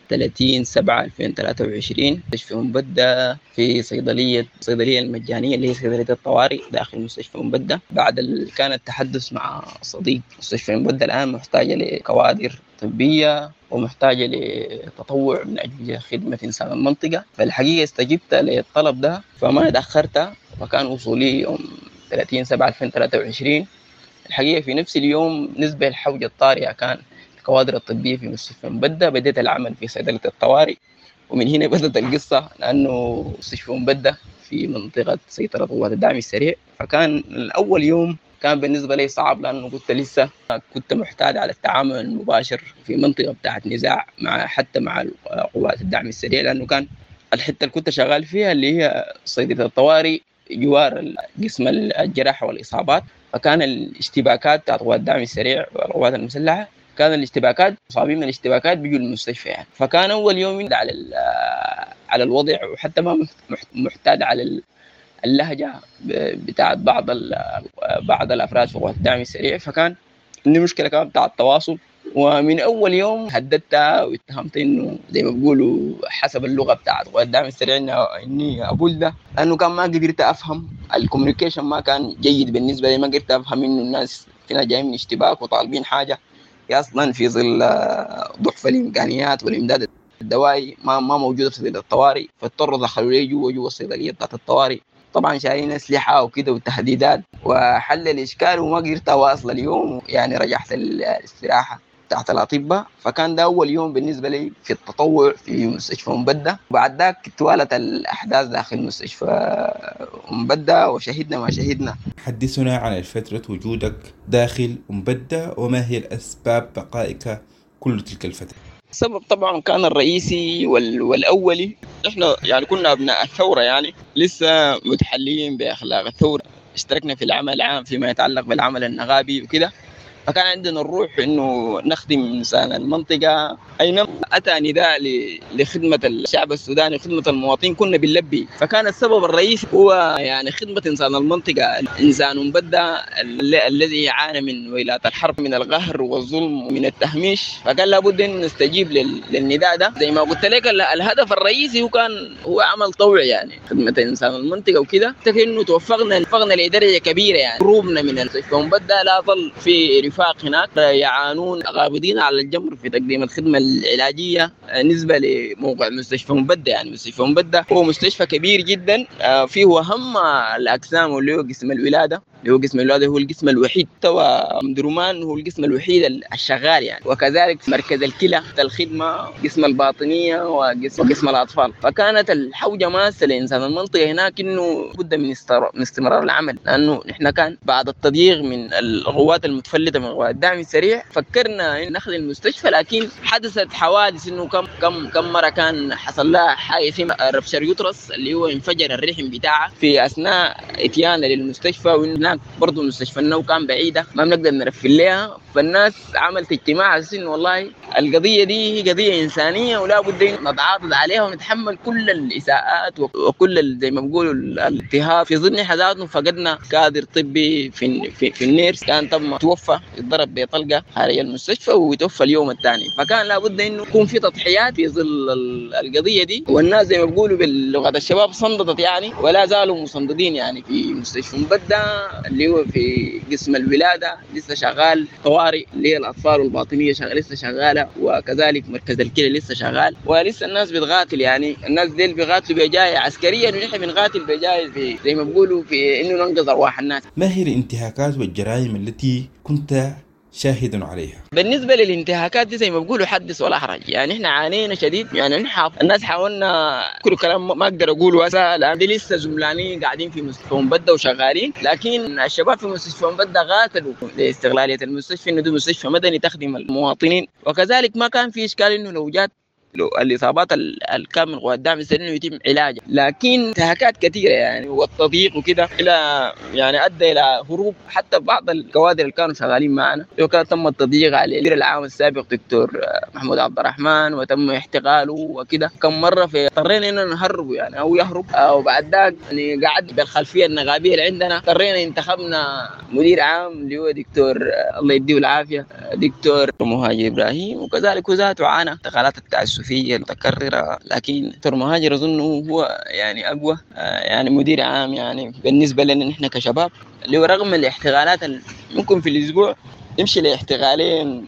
30/7/2023. مستشفى مبدة في صيدلية المجانية اللي هي صيدلية الطوارئ داخل مستشفى مبدة. كان التحدث مع صديق. مستشفى مبدة الآن محتاجة لكوادر طبية ومحتاجة لتطوع من أجل خدمة إنسان المنطقة، فالحقيقة استجبت للطلب ده فما تأخرت، وكان وصولي يوم 30/7/2023. الحقيقة في نفس اليوم نسبة الحوجة الطارئة كان الكوادر الطبية في مستشفى مبدة. بدأت العمل في صيدلة الطوارئ، ومن هنا بدأت القصة، لأنه مستشفى مبدة في منطقة سيطرة قوات الدعم السريع. فكان الأول يوم كان بالنسبة لي صعب، لأنه كنت محتاج على التعامل المباشر في منطقة بتاعت نزاع حتى مع قوات الدعم السريع، لأنه كان الحتة اللي كنت شغال فيها اللي هي صيدلة الطوارئ جوار قسم الجراحة والإصابات. فكان الاشتباكات بتاعت قوات الدعم السريع والقوات المسلحة، كان الاشتباكات مصابين من الاشتباكات بيجوا المستشفى يعني. فكان أول يوم على الوضع، وحتى ما محتاج على اللهجة بتاعت بعض الأفراد في قوات الدعم السريع. فكان عندي مشكلة كمان بتاع التواصل، ومن أول يوم هددتها واتهمت إنه زي ما بيقولوا حسب اللغة بتاعت قوات الدعم السريع إني أقول ده، لأنه كان ما قدرت أفهم الكوميونيكيشن، ما كان جيد بالنسبة لي. ما قدرت أفهم إنه الناس فينا جايين من اشتباك وطالبين حاجة أصلا في ظل ضعف الإمكانيات والإمداد الدوائي ما موجودة في صيدلة الطوارئ. فاضطروا دخلوا لي جوا الصيدلية بتاعت الطوارئ، طبعا شايلين أسلحة وكده والتهديدات، وحل الإشكال وما قدرت أواصل اليوم. يعني رجعت الاستراحة تحت الأطباء. فكان ده أول يوم بالنسبة لي في التطوع في مستشفى مبدة. بعد ذاك توالت الأحداث داخل مستشفى مبدة وشهدنا ما شهدنا.
حدثنا عن فترة وجودك داخل مبدة، وما هي الأسباب بقائك كل تلك الفترة؟
السبب طبعا كان الرئيسي والأولي، إحنا يعني كنا أبناء الثورة، يعني لسه متحلين بأخلاق الثورة. اشتركنا في العمل العام فيما يتعلق بالعمل النقابي وكده، فكان عندنا الروح إنه نخدم إنسان المنطقة. أينما أتى نداء لخدمة الشعب السوداني وخدمة المواطنين كنا بنلبي. فكان السبب الرئيسي هو يعني خدمة إنسان المنطقة، إنسان مبدة الذي يعاني من ويلات الحرب، من القهر والظلم ومن التهميش. فكان لابد أن نستجيب للنداء ده. زي ما قلت لك الهدف الرئيسي هو عمل طوعي، يعني خدمة إنسان المنطقة وكده. إنه توفقنا لدرجة كبيرة، يعني هروبنا من المستشفى مبدة لا ظل في رفاق هناك يعانون قابضين على الجمر في تقديم الخدمة العلاجية نسبة لموقع مستشفى مبدة. يعني مستشفى مبدة هو مستشفى كبير جدا، فيه أهم الأقسام اللي هو قسم الولادة. هو القسم الوحيد، ومدرومان هو القسم الوحيد الشغال يعني، وكذلك مركز الكلى الخدمة، قسم الباطنية وقسم الأطفال. فكانت الحوجة ماسة لإنسان المنطقة هناك إنه بد من استمرار العمل، لأنه نحن كان بعد التضييق من القوات المتفلتة من قوات الدعم السريع فكرنا إن نخذ المستشفى، لكن حدثت حوادث إنه كم مرة كان حصل لها حاجة اسمها ربشر يوترس اللي هو انفجر الرحم بتاعها في أثناء إتياننا للمستشفى. وهناك برضو مستشفى النو كان بعيدة ما بنقدر نرفل لها. فالناس عملت اجتماع على إنه والله القضية دي هي قضية إنسانية ولا بد نتعاطف عليها ونتحمل كل الإساءات وكل زي ما بيقولوا الاضطهاد. في ظل حالاتنا فقدنا كادر طبي في النيرس، كان تم توفى يتضرب بطلقة خارج المستشفى ويتوفى اليوم الثاني. فكان لابد إنه يكون في تضحيات في ظل القضية دي. والناس زي ما بيقولوا باللغة الشباب صنددت يعني، ولا زالوا مصنددين يعني. في مستشفى مبدة اللي هو في قسم الولادة لسه شغال، طوارئ اللي هي الأطفال والباطنية لسه شغالة، وكذلك مركز الكلى لسه شغال، ولسه الناس بتقاتل. يعني الناس ديل بيقاتلوا بجاية عسكريا ونحن بنقاتل بجاية زي ما بيقولوا في إنه ننقذ أرواح الناس.
ما هي الانتهاكات والجرائم التي كنت شاهد عليها.
بالنسبة للانتهاكات دي زي ما بيقولوا حدث ولا حرج، يعني احنا عانينا شديد، يعني الناس حاولنا كل كلام ما اقدر اقوله هسه لان دي لسه زملاني قاعدين في مستشفى مبدة وشغالين، لكن الشباب في مستشفى مبدة قاتلوا لاستغلالية المستشفى انه ده مستشفى مدني تخدم المواطنين، وكذلك ما كان في اشكال انه لو جات الاصابات الكامل والدعم السريع انه يتم علاجها، لكن انتهاكات كثيره يعني والتضييق وكده الى يعني ادى الى هروب حتى بعض الكوادر اللي كانوا شغالين معنا، وكان تم التضييق على المدير العام السابق دكتور محمود عبد الرحمن وتم احتقاله وكده كم مره، في اضطرينا اننا نهرب يعني او يهرب، وبعد ذاك يعني قعد بالخلفيه النغابيه اللي عندنا اضطرينا انتخبنا مدير عام اللي هو دكتور الله يديه العافيه دكتور مهاجر ابراهيم، وكذلك ذاته عانى انتقالات التعسفيه المتكرره، لكن دكتور مهاجر اظن هو يعني اقوى يعني مدير عام يعني بالنسبه لنا نحن كشباب، اللي هو رغم الاحتغالات ممكن في الاسبوع يمشي لاحتغالين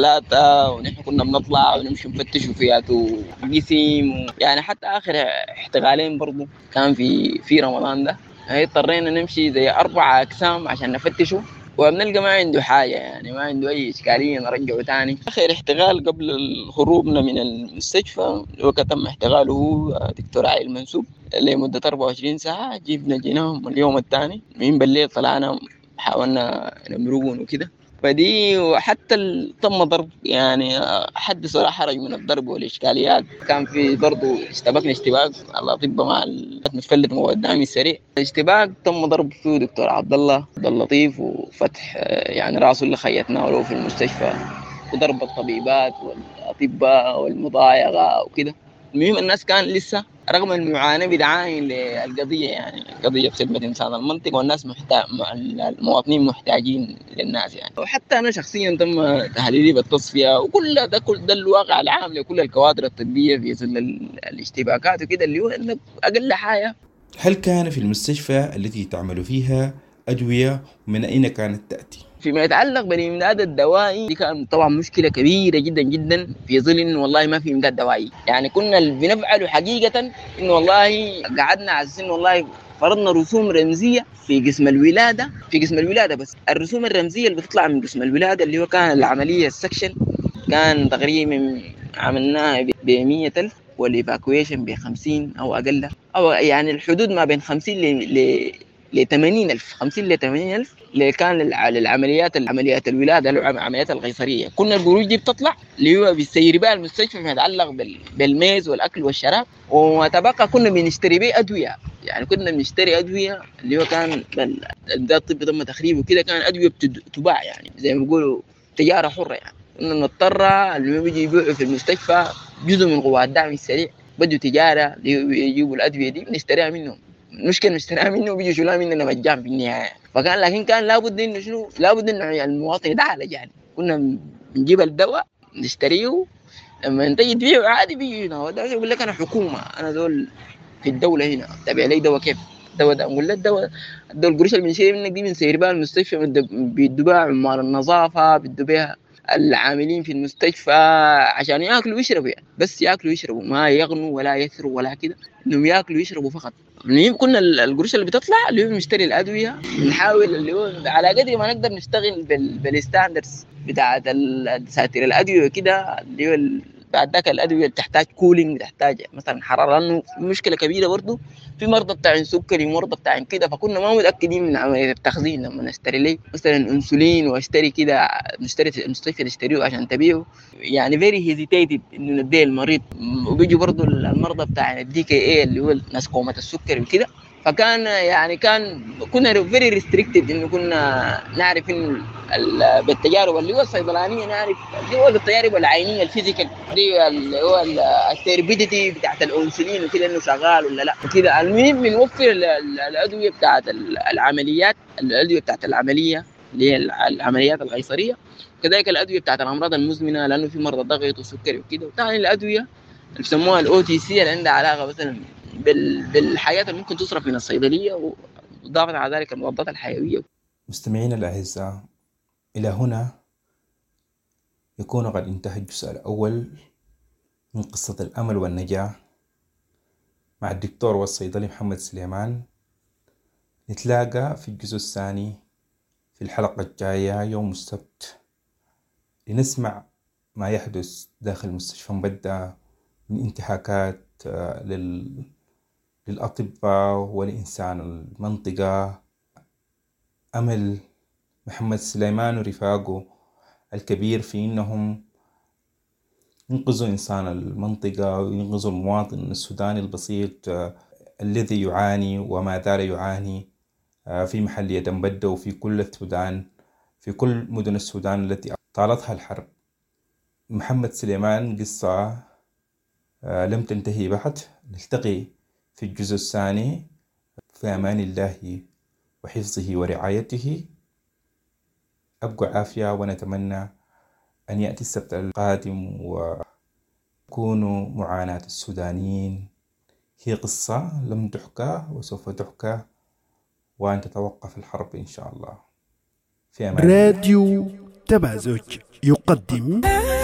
3 ونحن كنا بنطلع ونمشي نفتشوا فياتو قسم، يعني حتى آخر احتغالين برضو كان في رمضان ده اضطرينا نمشي زي 4 أقسام عشان نفتشوا، وبنلقى ما عنده حاجة يعني ما عنده أي إشكالية نرجعه تاني. آخر احتغال قبل هروبنا من المستشفى وقت تم احتغاله هو دكتور عائل منسوب لمدة 24 ساعة، جيناهم اليوم الثاني من بالليل طلعنا حاولنا نمرقون وكده، فدي وحتى تم ضرب يعني حدث ولا حرج من الضرب والإشكاليات. كان في برضو اشتباك الأطباء مع المتفلت مواد الدعم السريع، اشتباك تم ضرب فيه دكتور عبد اللطيف وفتح يعني راسه اللي خيطناه له في المستشفى، وضرب الطبيبات والأطباء والمضايقة وكده. المهم الناس كان لسه رغم المعاناة بدعاين للقضية، يعني قضية خدمة إنسان المنطقة، والناس المواطنين محتاجين للناس يعني. وحتى أنا شخصيا تم تحليلي بالتصفية، وكل ده الواقع العام لكل الكوادر الطبية في ظل الاشتباكات وكده، اللي هو إنه أقل حاجة.
هل كان في المستشفى التي تعمل فيها أدوية ومن أين كانت تأتي؟
فيما يتعلق بالإمداد الدوائي دي كان طبعا مشكلة كبيرة جدا جدا في ظل إنه والله ما في إمداد دوائي، يعني كنا بنفعله حقيقة إنه والله قعدنا على السن والله فرضنا رسوم رمزية في قسم الولادة بس الرسوم الرمزية اللي بتطلع من قسم الولادة اللي هو كان العملية السكشن كان تقريبا عملناها ب100,000 والإيفاكويشن ب50 أو أقل، أو يعني الحدود ما بين 50 ل 80,000 50 ل 80,000 اللي كان للعمليات الولادة العمليات القيصرية. كنا القروش دي بتطلع اللي هو بيسير بها المستشفى فيما يتعلق بالميز والأكل والشراب، وما تبقى كنا بنشتري به أدوية، يعني كنا بنشتري أدوية اللي هو كان الإمداد الطبي تم تخريبه كده، كان أدوية تباع يعني زي ما بيقولوا تجارة حرة، يعني كنا نضطر اللي بيجي يبيعوا في المستشفى جزء من قوات الدعم السريع بدوا تجارة يجيبوا الأدوية دي بنشتريها منهم، المشكلة نشتريها منه وبيجي شلها مننا مجان في النهاية. فكان لكن كان لابد انه المواطن يتعالج، يعني كنا بنجيب الدواء نشتريه لما انت تبيعه عادي بيجي هنا وده يقول لك انا حكومة انا دول في الدولة هنا تابع لي دواء كيف الدواء ده، نقول له الدواء القروش اللي بنشتري منك دي بنسير بها المستشفى بيدوا بها عمال النظافة بيدوا بها العاملين في المستشفى عشان ياكلوا ويشربوا، يعني بس ياكلوا ويشربوا ما يغنوا ولا يثروا ولا كده، انهم ياكلوا ويشربوا فقط. كنا القروش اللي بتطلع اللي هو بنشتري الادويه بنحاول اللي هو على قدر ما نقدر نشتغل بالستاندردز بتاعت الدساتير الادويه كده، اللي هو بعد ذاك الادويه بتحتاج كولينج بتحتاج مثلا حراره، لانه مشكله كبيره برضه في مرضى بتاع سكري مرضى بتاع كده، فكنا ما متاكدين من عمليه التخزين لما نشتري ليه مثلا انسولين واشتري كده نشتري المستشفى نشتريه عشان تبيعه، يعني فيري هيزيتيتد انه نديه المريض. وبيجوا برضه المرضى بتاع الدي كي اي اللي هو ناس قومه السكري وكده، فكان يعني كنا فيري ريستريكتد انه كنا نعرف انه بالتجارب اللي هو الصيدلانيه نعرف اللي هو التجارب العينيه الفيزيكال دي اللي هو التربيديتي بتاعت الانسولين وكده انه شغال ولا لا وكده. المهم بنوفر الادويه بتاعت العمليات، الادويه بتاعت العمليه اللي هي العمليات القيصريه، كذلك الادويه بتاعت الامراض المزمنه لانه في مرضى ضغط وسكري وكده، وثاني الادويه اللي بيسموها الاو تي سي اللي عندها علاقه مثلا بالحاجات اللي ممكن تصرف من الصيدليه، وضافت على ذلك المضادات الحيويه.
مستمعينا الاعزاء، الى هنا يكون قد انتهى الجزء الاول من قصه الامل والنجاه مع الدكتور والصيدلي محمد سليمان. نتلاقى في الجزء الثاني في الحلقه الجايه يوم السبت لنسمع ما يحدث داخل مستشفى مبدة من انتهاكات للأطباء ولإنسان المنطقة. أمل محمد سليمان ورفاقه الكبير في أنهم ينقذوا إنسان المنطقة وينقذوا المواطن السوداني البسيط الذي يعاني وما زال يعاني في محلية مبدة وفي كل السودان، في كل مدن السودان التي طالتها الحرب. محمد سليمان قصة لم تنتهي بعد. نلتقي في الجزء الثاني. في أمان الله وحفظه ورعايته. أبقوا عافية، ونتمنى أن يأتي السبت القادم ويكونوا معاناة السودانيين هي قصة لم تحكى وسوف تحكى وأن تتوقف الحرب إن شاء الله. في أمان الله.
راديو تمازج يقدم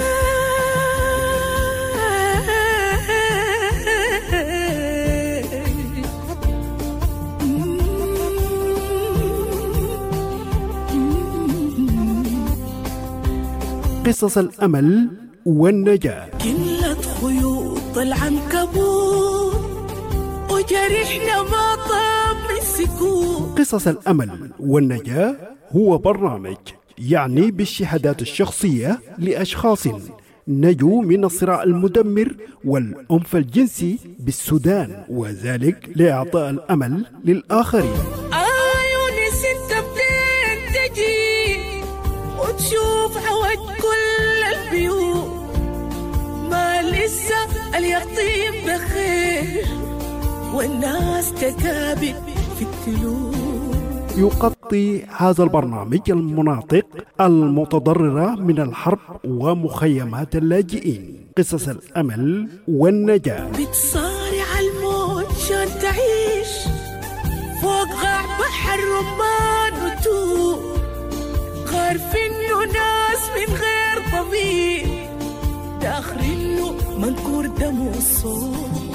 قصص الأمل والنجاة.
كلت خيوط العنكبوت وجرحنا ما طاب من سكوت.
قصص الأمل والنجاة هو برنامج يعني بالشهادات الشخصية لأشخاص نجوا من الصراع المدمر والعنف الجنسي بالسودان، وذلك لإعطاء الأمل للآخرين.
عيوني ست بدين تجي وتشوف عوج كل البيوت، ما لسه اليقطين بخير والناس تكابد في التلوث.
يغطي هذا البرنامج المناطق المتضررة من الحرب ومخيمات اللاجئين. قصص الأمل والنجاة.
بتصارع الموت عشان تعيش فوق غاع بحر رمان وتوب، عارفين انه ناس من غير ضمير داخلينه منكور دم والصوت.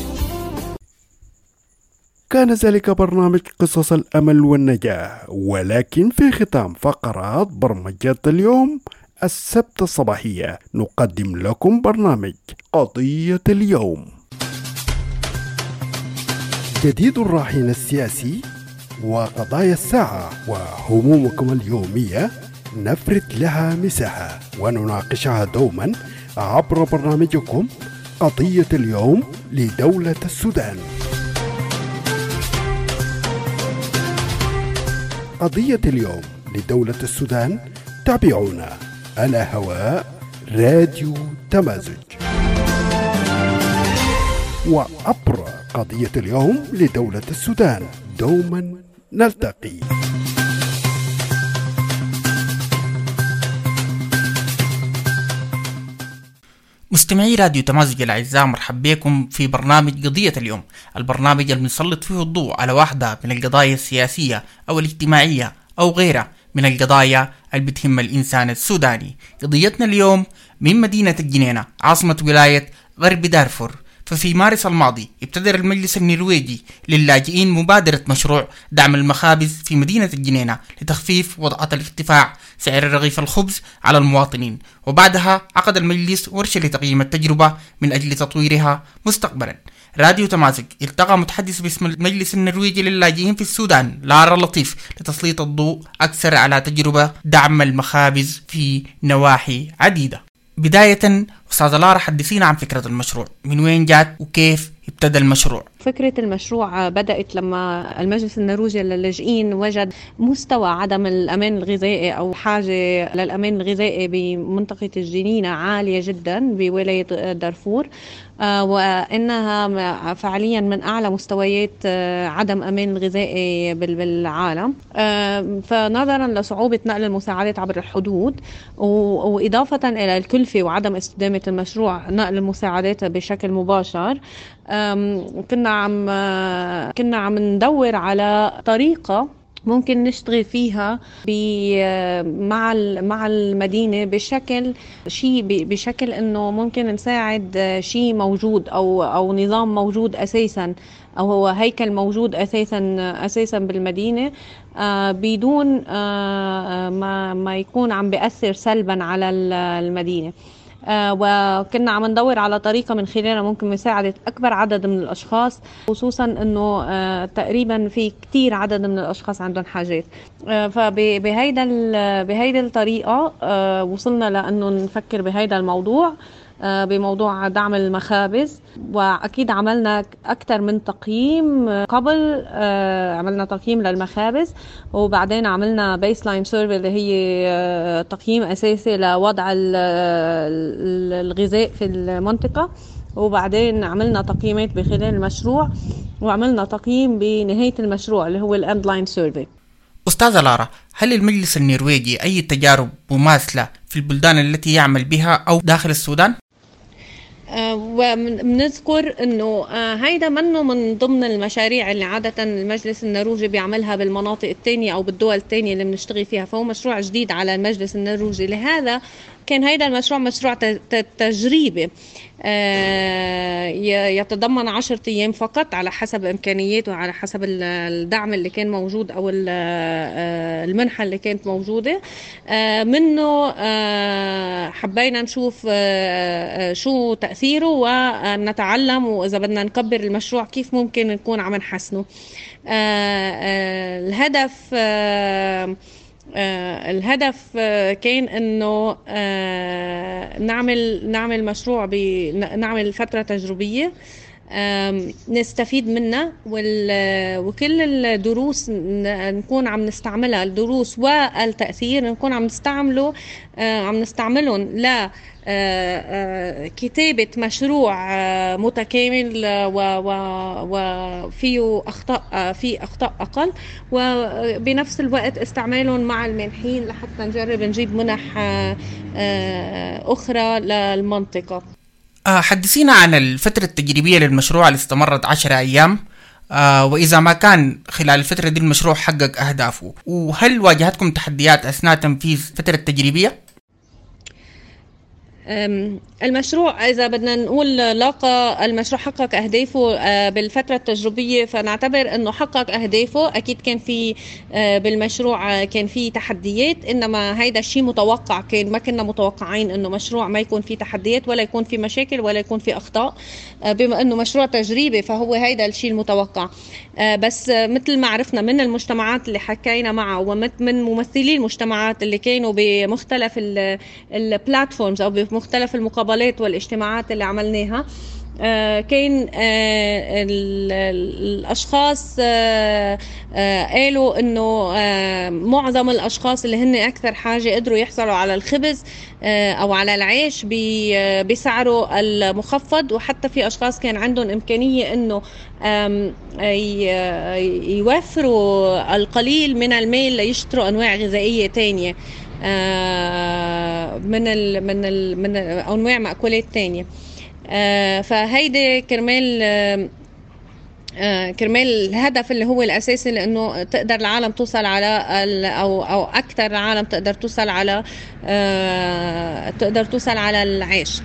كان ذلك برنامج قصص الأمل والنجاة، ولكن في ختام فقرات برمجة اليوم السبت الصباحية نقدم لكم برنامج قضية اليوم. جديد الراهن السياسي وقضايا الساعة وهمومكم اليومية نفرد لها مساحة ونناقشها دوما عبر برنامجكم قضية اليوم لدولة السودان. قضية اليوم لدولة السودان تابعونا على هواء راديو تمازج، وعبر قضية اليوم لدولة السودان دوما نلتقي.
مستمعي راديو تمازج الأعزاء، مرحب بكم في برنامج قضية اليوم، البرنامج اللي بنسلط فيه الضوء على واحدة من القضايا السياسية أو الاجتماعية أو غيرها من القضايا اللي بتهم الإنسان السوداني. قضيتنا اليوم من مدينة الجنينة عاصمة ولاية غرب دارفور. ففي مارس الماضي ابتدر المجلس النرويجي للاجئين مبادرة مشروع دعم المخابز في مدينة الجنينة لتخفيف وضعة الارتفاع سعر رغيف الخبز على المواطنين، وبعدها عقد المجلس ورشة لتقييم التجربة من أجل تطويرها مستقبلا. راديو تمازج التقى متحدث باسم المجلس النرويجي للاجئين في السودان لارا لطيف لتسليط الضوء أكثر على تجربة دعم المخابز في نواحي عديدة. بداية أستاذة لارا، حدثينا عن فكرة المشروع، من وين جات وكيف ابتدى المشروع؟
فكرة المشروع بدأت لما المجلس النرويجي للاجئين وجد مستوى عدم الأمان الغذائي أو حاجة للأمان الغذائي بمنطقة الجنينة عالية جدا بولاية دارفور، وإنها فعليا من أعلى مستويات عدم أمان الغذائي بالعالم. فنظرا لصعوبة نقل المساعدات عبر الحدود وإضافة إلى الكلفة وعدم استدامة المشروع نقل المساعدات بشكل مباشر، كنا عم ندور على طريقة ممكن نشتغل فيها مع المدينة بشكل انه ممكن نساعد شيء موجود او نظام موجود اساسا، او هو هيكل موجود اساسا بالمدينة، بدون ما يكون عم بيأثر سلبا على المدينة. وكنا عم ندور على طريقة من خلالها ممكن مساعدة أكبر عدد من الأشخاص، خصوصا أنه تقريبا في كتير عدد من الأشخاص عندهم حاجات. بهيدا الطريقة وصلنا لأنه نفكر بهيدا الموضوع، بموضوع دعم المخابز. وأكيد عملنا أكثر من تقييم قبل، عملنا تقييم للمخابز، وبعدين عملنا بيسلاين سيرفي اللي هي تقييم أساسي لوضع الغذاء في المنطقة، وبعدين عملنا تقييمات بخلال المشروع، وعملنا تقييم بنهاية المشروع اللي هو الأند لاين سيرفي.
أستاذة لارا، هل المجلس النرويجي أي تجارب مماثلة في البلدان التي يعمل بها أو داخل السودان؟
وبنذكر انه هيدا منه من ضمن المشاريع اللي عادة المجلس النرويجي بيعملها بالمناطق التانية او بالدول التانية اللي بنشتغل فيها، فهو مشروع جديد على المجلس النرويجي. لهذا كان هيدا المشروع مشروع تجريبي يتضمن 10 أيام فقط على حسب إمكانياته وعلى حسب الدعم اللي كان موجود أو المنحة اللي كانت موجودة منه. حبينا نشوف شو تأثيره ونتعلم، وإذا بدنا نكبر المشروع كيف ممكن نكون عم نحسنه. الهدف كان انه نعمل مشروع، نعمل فترة تجريبية نستفيد منها، وكل الدروس نكون عم نستعملها، الدروس والتأثير نكون عم نستعملهم كتابة مشروع متكامل وفيه أخطاء أقل، وبنفس الوقت استعمالهم مع المانحين لحتى نجرب نجيب منح أخرى للمنطقة.
حدثينا عن الفترة التجريبية للمشروع اللي استمرت 10 أيام، وإذا ما كان خلال الفترة دي المشروع حقق أهدافه، وهل واجهتكم تحديات أثناء تنفيذ فترة التجريبية؟
المشروع إذا بدنا نقول لاقى المشروع حقق أهدافه بالفترة التجريبية، فنعتبر أنه حقق أهدافه. أكيد كان في بالمشروع كان في تحديات، إنما هيدا الشيء متوقع، ما كنا متوقعين أنه مشروع ما يكون فيه تحديات ولا يكون فيه مشاكل ولا يكون فيه أخطاء، بما أنه مشروع تجريبي فهو هيدا الشيء المتوقع. بس مثل ما عرفنا من المجتمعات اللي حكينا معها ومن ممثلي المجتمعات اللي كانوا بمختلف البلاتفورمز أو بمختلف المقابلات والاجتماعات اللي عملناها، كان الأشخاص قالوا إنه معظم الأشخاص اللي هن أكثر حاجة قدروا يحصلوا على الخبز أو على العيش بسعره المخفض، وحتى في أشخاص كان عندهم إمكانية إنه يوفروا القليل من المال ليشتروا أنواع غذائية تانية من أنواع مأكولات تانية. فهيدا كرمال الهدف اللي هو الأساسي، لأنه تقدر العالم توصل على أو أكثر العالم تقدر توصل على العيش.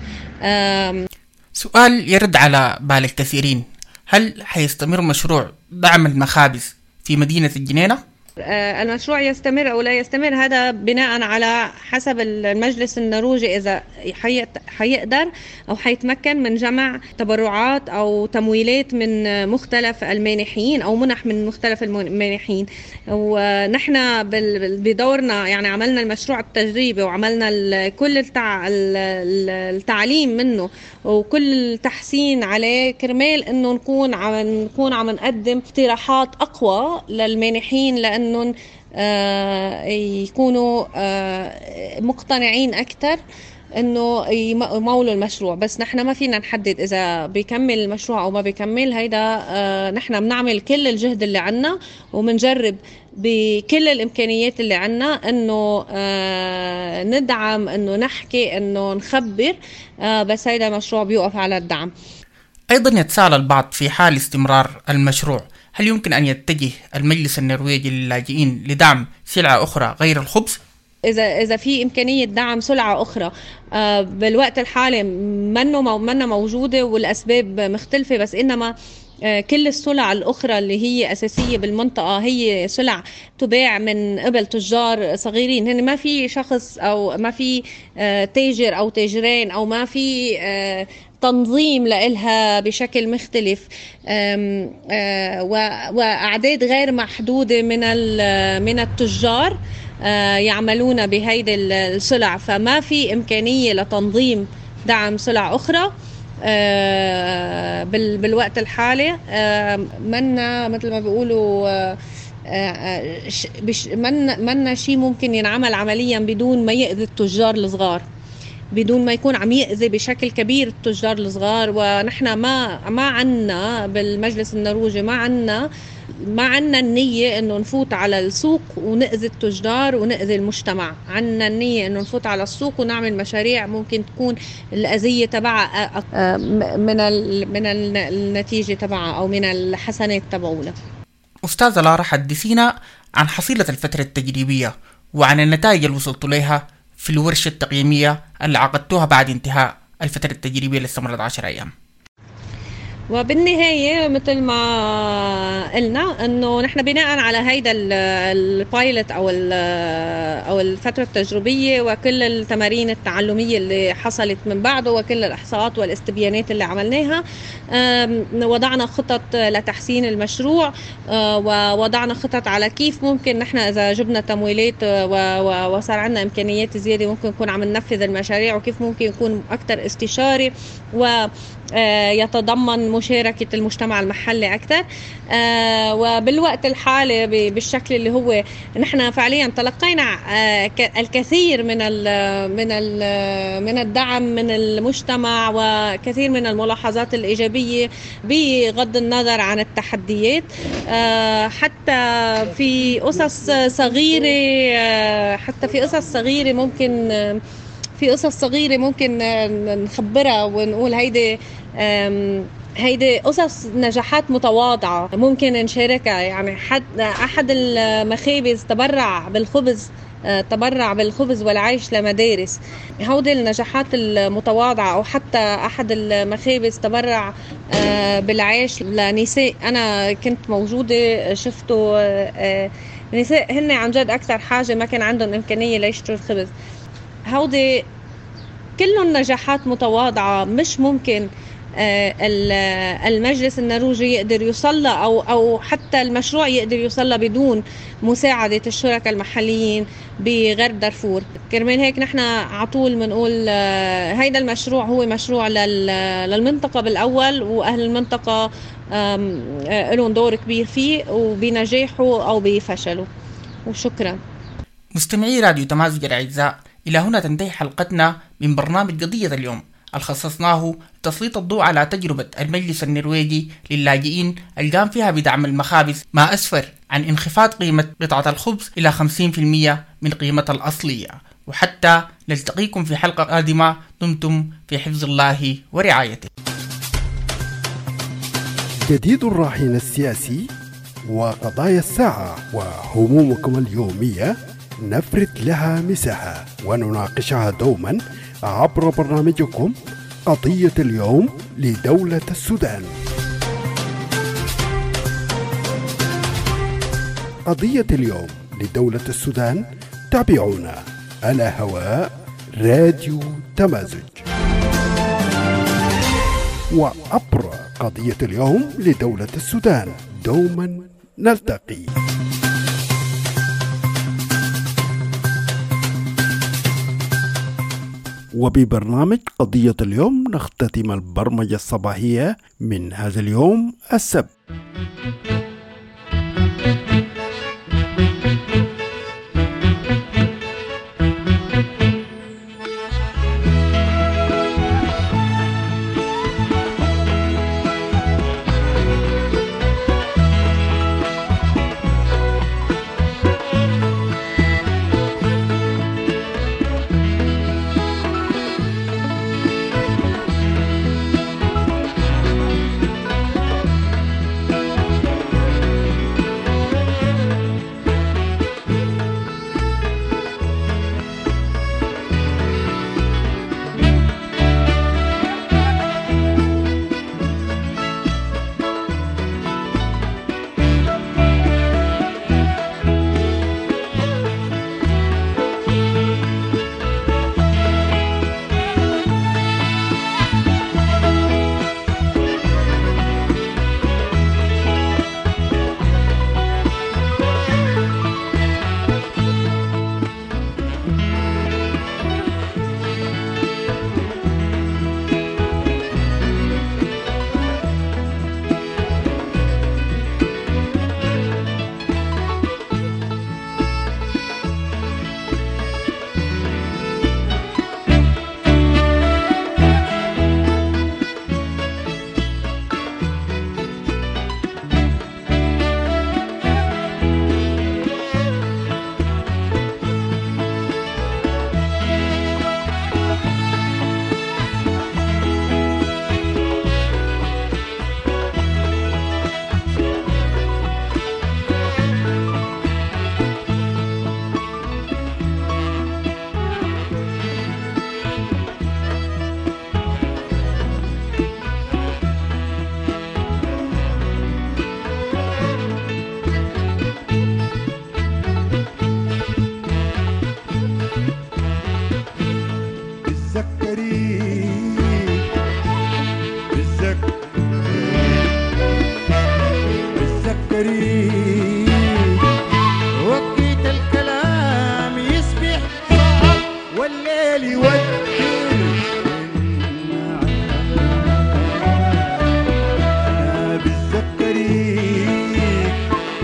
سؤال يرد على بال الكثيرين، هل حيستمر مشروع دعم المخابز في مدينة الجنينة؟
المشروع يستمر أو لا يستمر هذا بناء على حسب المجلس النرويجي إذا حيقدر أو حيتمكن من جمع تبرعات أو تمويلات من مختلف المانحين أو منح من مختلف المانحين. ونحن بدورنا يعني عملنا المشروع التجريبي وعملنا كل التعليم منه وكل التحسين عليه كرمال إنه نكون عم نقدم اقتراحات أقوى للمانحين، لأنهم يكونوا مقتنعين أكثر إنه يمولوا المشروع. بس نحن ما فينا نحدد إذا بيكمل المشروع أو ما بيكمل، هيدا نحن بنعمل كل الجهد اللي عنا وبنجرب بكل الإمكانيات اللي عنا إنه ندعم، إنه نحكي، إنه نخبر، بس هيدا مشروع بيوقف على الدعم.
أيضا يتساءل البعض في حال استمرار المشروع، هل يمكن أن يتجه المجلس النرويجي للاجئين لدعم سلعة أخرى غير الخبز؟
إذا في إمكانية دعم سلعة أخرى بالوقت الحالي منا موجودة والأسباب مختلفة، بس إنما كل السلع الأخرى اللي هي أساسية بالمنطقة هي سلع تباع من قبل تجار صغيرين. هن ما في شخص أو ما في تاجر أو تاجرين أو ما في تنظيم لإلها بشكل مختلف، وأعداد غير محدودة من التجار يعملون بهيدي السلع، فما في إمكانية لتنظيم دعم سلع أخرى بالوقت الحالي. منا مثل ما بيقولوا منا شيء ممكن ينعمل عمليا بدون ما يأذي التجار الصغار، بدون ما يكون عم يأذي بشكل كبير التجار الصغار. ونحن ما عنا بالمجلس النرويجي ما عنا النية انه نفوت على السوق ونأذي التجار ونأذي المجتمع. عنا النية انه نفوت على السوق ونعمل مشاريع ممكن تكون الأذية تبعها من النتيجة تبعها او من الحسنات تبعونا.
أستاذة لارا، حدثينا عن حصيلة الفترة التجريبية وعن النتائج اللي وصلتوا لها في الورشة التقييمية اللي عقدتوها بعد انتهاء الفترة التجريبية اللي استمرت 10 أيام.
وبالنهاية مثل ما قلنا انه نحن بناء على هيدا البايلوت او الفترة التجريبية وكل التمارين التعلمية اللي حصلت من بعده وكل الاحصاءات والاستبيانات اللي عملناها، وضعنا خطط لتحسين المشروع، ووضعنا خطط على كيف ممكن نحن اذا جبنا تمويلات وصار عندنا امكانيات زيادة ممكن نكون عم ننفذ المشاريع، وكيف ممكن يكون اكثر استشاري ويتضمن مشاركة المجتمع المحلي أكثر. وبالوقت الحالي بالشكل اللي هو نحن فعليا تلقينا الكثير من الدعم من المجتمع وكثير من الملاحظات الإيجابية بغض النظر عن التحديات. حتى في قصص صغيرة ممكن نخبرها ونقول هيدي قصص نجاحات متواضعة ممكن نشاركها. يعني أحد المخابز تبرع بالخبز والعيش لمدارس. هودي النجاحات المتواضعة. أو حتى أحد المخابز تبرع بالعيش لنساء، أنا كنت موجودة شفته، نساء هن عن جد أكثر حاجة ما كان عندهم إمكانية ليشتروا الخبز. هودي كلهم نجاحات متواضعة مش ممكن المجلس النرويجي يقدر يوصل أو حتى المشروع يقدر يوصل بدون مساعدة الشركاء المحليين بغرب دارفور. كرمال هيك نحن عطول منقول هيدا المشروع هو مشروع للمنطقة بالأول، وأهل المنطقة لهم دور كبير فيه وبنجاحه أو بفشله. وشكرا.
مستمعي راديو تمازج الأعزاء، إلى هنا تنتهي حلقتنا من برنامج قضية اليوم اللي خصصناه لتسليط الضوء على تجربة المجلس النرويجي للاجئين اللي قام فيها بدعم المخابز، ما أسفر عن انخفاض قيمة قطعة الخبز إلى 50% من قيمتها الأصلية. وحتى نلتقيكم في حلقة قادمة، دمتم في حفظ الله ورعايته.
جديد الراهن السياسي وقضايا الساعة وهمومكم اليومية نفرد لها مساحة ونناقشها دوما عبر برنامجكم قضية اليوم لدولة السودان. قضية اليوم لدولة السودان، تابعونا على هواء راديو تمازج، وعبر قضية اليوم لدولة السودان دوما نلتقي. وببرنامج قضية اليوم نختتم البرمجة الصباحية من هذا اليوم السبت.
والليل والدير أنا بالذكريك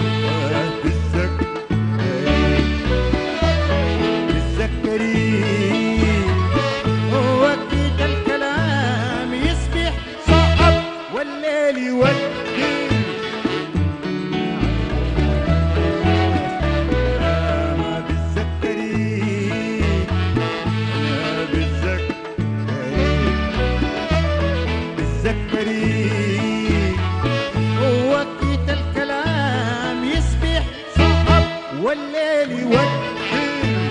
بالذكريك وقت الكلام يصبح صعب والليل والدير وقت الكلام يصبح صعب والليل والدير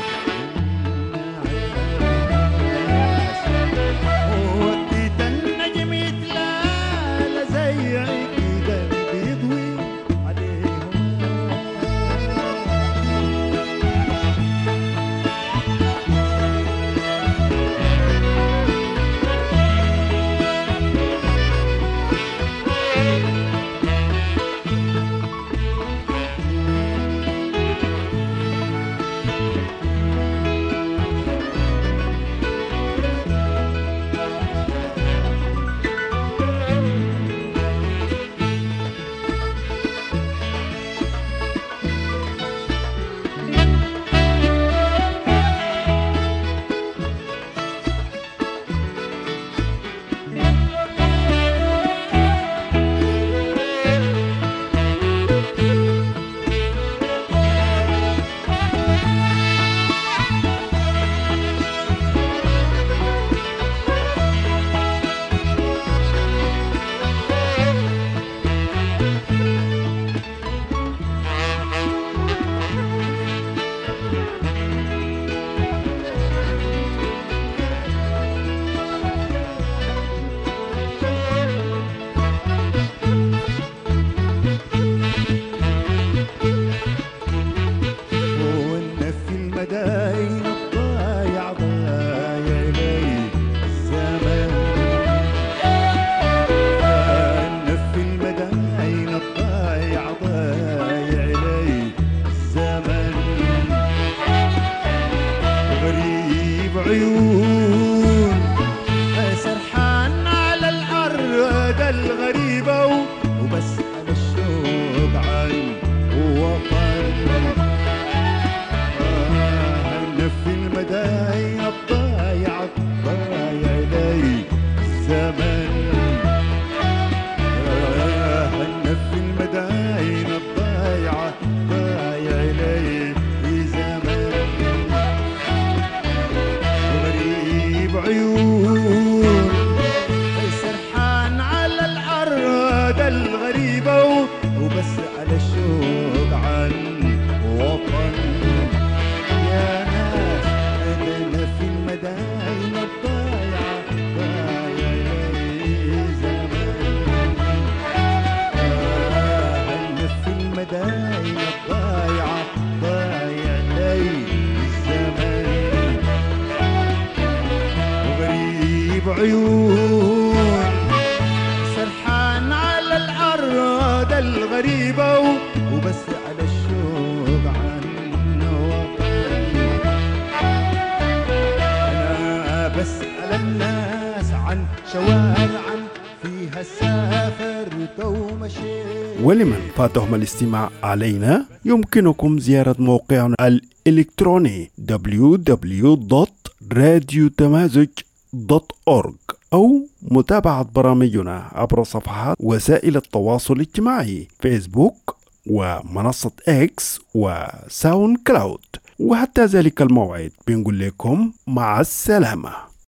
وقت النجم يتلالى زي عيد بيضوي عليهم عيون سرحان على الأرض الغريبة وبس على الشوق عن وطن هن في المداين الضايعة ضايع لي الزمن هن في المداين الضايعة ضايع لي عيون سرحان على الأرض الغريبة وبس على الشوق عن وطن يا ناس أنا في المداين الضايعة ضايع لي زمان أنا في المداين الضايعة ضايع لي زمان عيون سرحان على الأرض الغريبة وبس على الشوق عن وطن أنا بسأل الناس عن شوارع فيها سافرت ومشيت.
ولمن فاتهم الاستماع علينا يمكنكم زيارة موقعنا الإلكتروني www.radiotamazug.org أو متابعة برامجنا عبر صفحات وسائل التواصل الاجتماعي فيسبوك ومنصة إكس وساوند كلاود. وحتى ذلك الموعد بنقول لكم مع السلامة.